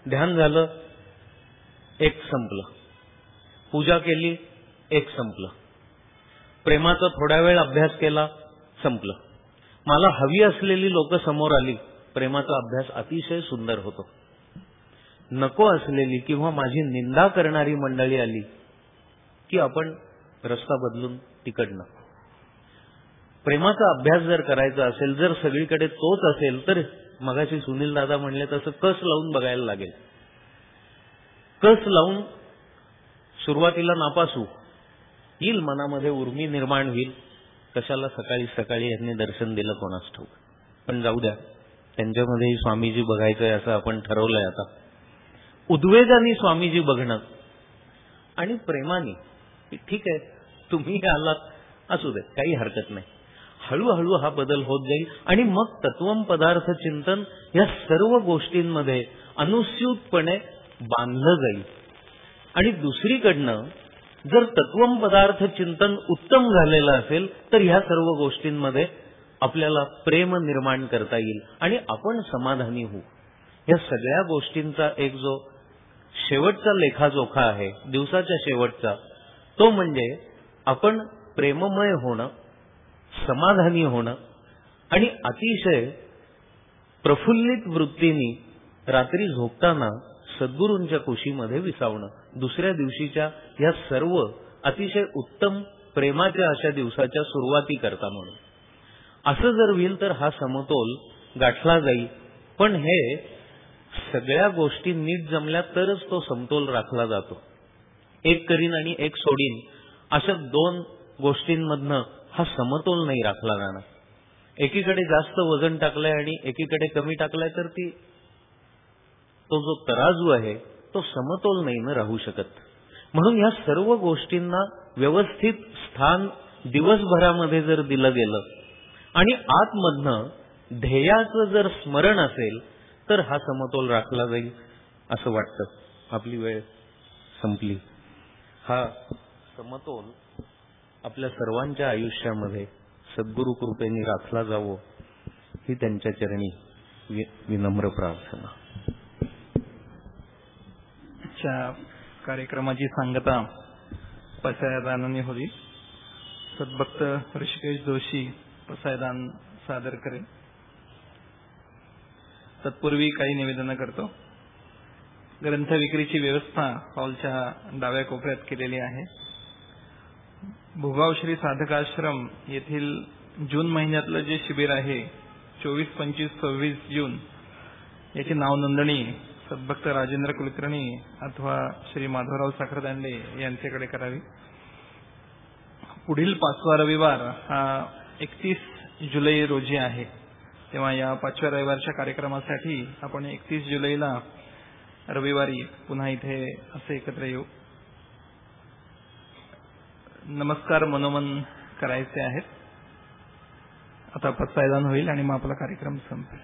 Speaker 5: ध्यान झालं, एक संपलं. पूजा केली, एक संपलं. प्रेमाचा थोड्या वेळ अभ्यास केला, संपलं. मला हवी असलेली लोक समोर आली, प्रेमाचा अभ्यास अतिशय सुंदर होतो. नको असलेली किंवा माझी निंदा करणारी मंडळी आली की आपण रस्ता बदलून तिकडनं. प्रेमाचा अभ्यास जर करायचा असेल, जर सगळीकडे तोच असेल, तर मगाशी सुनील दादा म्हणले तसं कस लावून बघायला लागेल. कस लावून सुरुवातीला नापासू येईल, मनामध्ये उर्मी निर्माण होईल. कशाला सकाळी सकाळी यांनी दर्शन दिलं कोणास ठाऊक, पण जाऊ द्या, त्यांच्यामध्ये स्वामीजी बघायचंय असं आपण ठरवलंय. आता उद्वेगाने स्वामीजी बघणं आणि प्रेमाने, ठीक आहे तुम्ही आलात असू दे, काही हरकत नाही. हळूहळू हा बदल होत जाईल आणि मग तत्वम पदार्थ चिंतन या सर्व गोष्टींमध्ये अनुस्यूतपणे बांधलं जाईल. आणि दुसरीकडनं जर तत्वम पदार्थ चिंतन उत्तम झालेलं असेल तर ह्या सर्व गोष्टींमध्ये आपल्याला प्रेम निर्माण करता येईल आणि आपण समाधानी होऊ. या सगळ्या गोष्टींचा एक जो शेवटचा लेखाजोखा आहे, दिवसाच्या शेवटचा, तो म्हणजे आपण प्रेममय होणं, समाधानी होणं आणि अतिशय प्रफुल्लित वृत्तीने रात्री झोपताना सद्गुरूंच्या कुशीमध्ये विसावणं. दुसऱ्या दिवशीच्या या सर्व अतिशय उत्तम प्रेमाच्या अशा दिवसाच्या सुरुवाती करता म्हणून असं जर होईल तर हा समतोल गाठला जाईल. पण हे सगळ्या गोष्टी नीट जमल्या तरच तो समतोल राखला जातो. एक करीन आणि एक सोडीन अशा दोन गोष्टींमधनं हा समतोल नाही राखला जाणार. एकीकडे जास्त वजन टाकलंय आणि एकीकडे कमी टाकलाय तर ती तो जो तराजू आहे तो समतोल नाही न राहू शकत. म्हणून या सर्व गोष्टींना व्यवस्थित स्थान दिवसभरामध्ये जर दिलं गेलं आणि आतमधनं ध्येयाचं जर स्मरण असेल तर हा समतोल राखला जाईल असं वाटतं. आपली वेळ संपली. हा समतोल आपल्या सर्वांच्या आयुष्यामध्ये सद्गुरु कृपेने राखला जावो ही त्यांच्या चरणी विनम्र प्रार्थना.
Speaker 1: च्या कार्यक्रमाची सांगता पसायदानाने होती. सद्भक्त ऋषिकेश जोशी पसायदान सादर करेल. तत्पूर्वी काही निवेदन करतो. ग्रंथ विक्रीची व्यवस्था हॉलच्या डाव्या कोपऱ्यात केलेली आहे. भुगाव श्री साधकाश्रम येथील जून महिन्यातलं जे शिबिर आहे चोवीस पंचवीस सव्वीस जून याची नाव नोंदणी सद्भक्त राजेंद्र कुलकर्णी अथवा श्री माधवराव साखरदांडे यांच्याकडे करावी. पुढील पाचवा रविवार हा एकतीस जुलै रोजी आहे. तेव्हा या पाचव्या रविवारच्या कार्यक्रमासाठी आपण एकतीस जुलैला रविवारी पुन्हा इथे असे एकत्र येऊ. नमस्कार मनोमन करायचे आहेत. आता पसायदान होईल आणि मग आपला कार्यक्रम संपेल.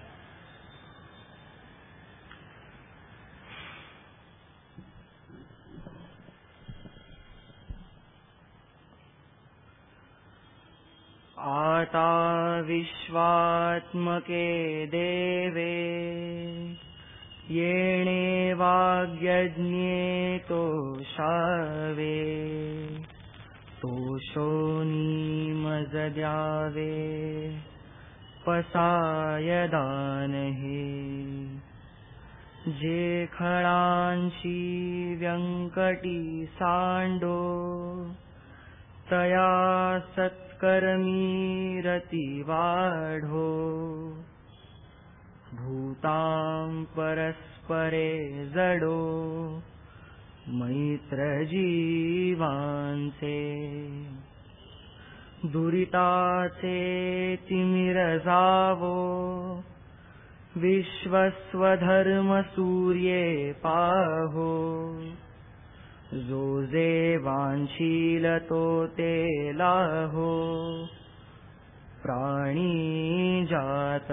Speaker 6: आता विश्वात्मके देवे येणे वाग्यज्ञे तोषावे तोषोनी मज द्यावे पसायदान हे जे खळांशी व्यंकटी सांडो तया सत्कर्मी रती वाढो भूतां परस्परे जडो मैत्र जीवांचे दुरिताचे तिमिर जावो विश्वस्वधर्म सूर्ये पाहो जो जे वांछील तो ते लाहो प्राणी जात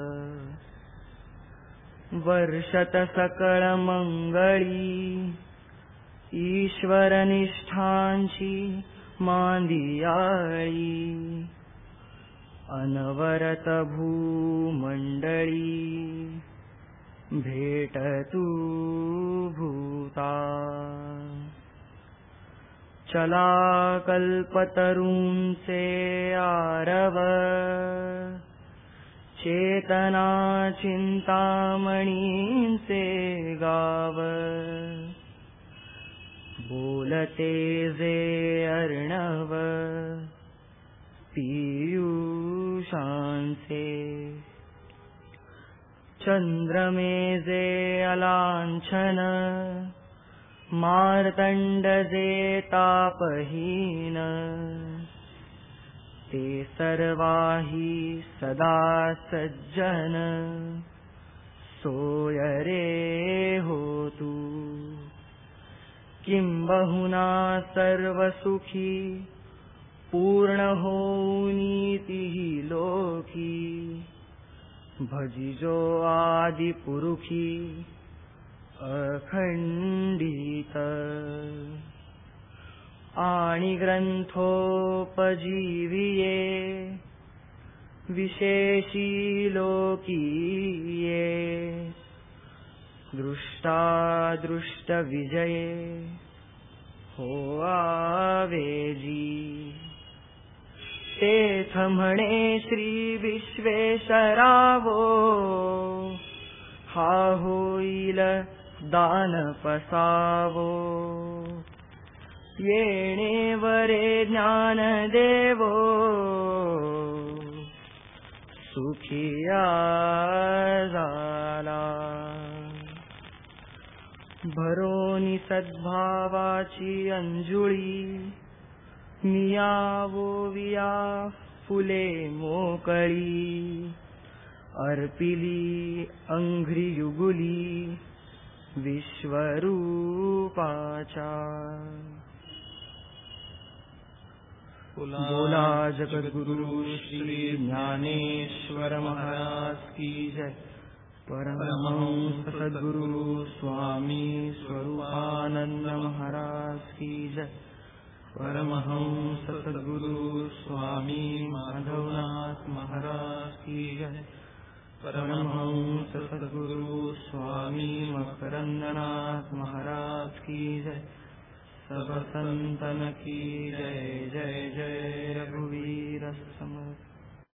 Speaker 6: वर्षत सकळ मंगळी ईश्वर निष्ठांची मांदियाळी अनवरत भूमंडळी भेटतु भूता चला कल्पतरूंचे आरव चेतना चिंतामणींचे गाव बोलते जे अर्णव पीयूषांचे चंद्रमे जे अलांछन मार्तंड जे तापहीन ते सर्वाही सदा सज्जन सोयरे होतु किंबहुना सर्वसुखी पूर्ण होऊनीतिहि लोकी भजिजो आदि पुरुषी अखंडित आणि ग्रंथोपजीविये विशेषी लोकीये दृष्टादृष्ट विजये हो आवेजी तेथ म्हणे श्री विश्वेश्वरावो हा होईल दान पसावो येणे वरे ज्ञान देवो सुखिया झाला भरोनी सद्भावाची अंजुळी मियावो विया फुले मोकळी अर्पिली अंघ्री युगुली विश्वरूपाचा बोला जगद्गुरु श्री ज्ञानेश्वर महाराज की जय। परमहंस सद्गुरु स्वामी स्वरूपानंद महाराज की जय। परमहंस सद्गुरु स्वामी माधवनाथ महाराज की जय। परमहंस सद्गुरु स्वामी मकरंदनाथ महाराज की जय। सब संतन की जय जय जय। रघुवीर समर्थ।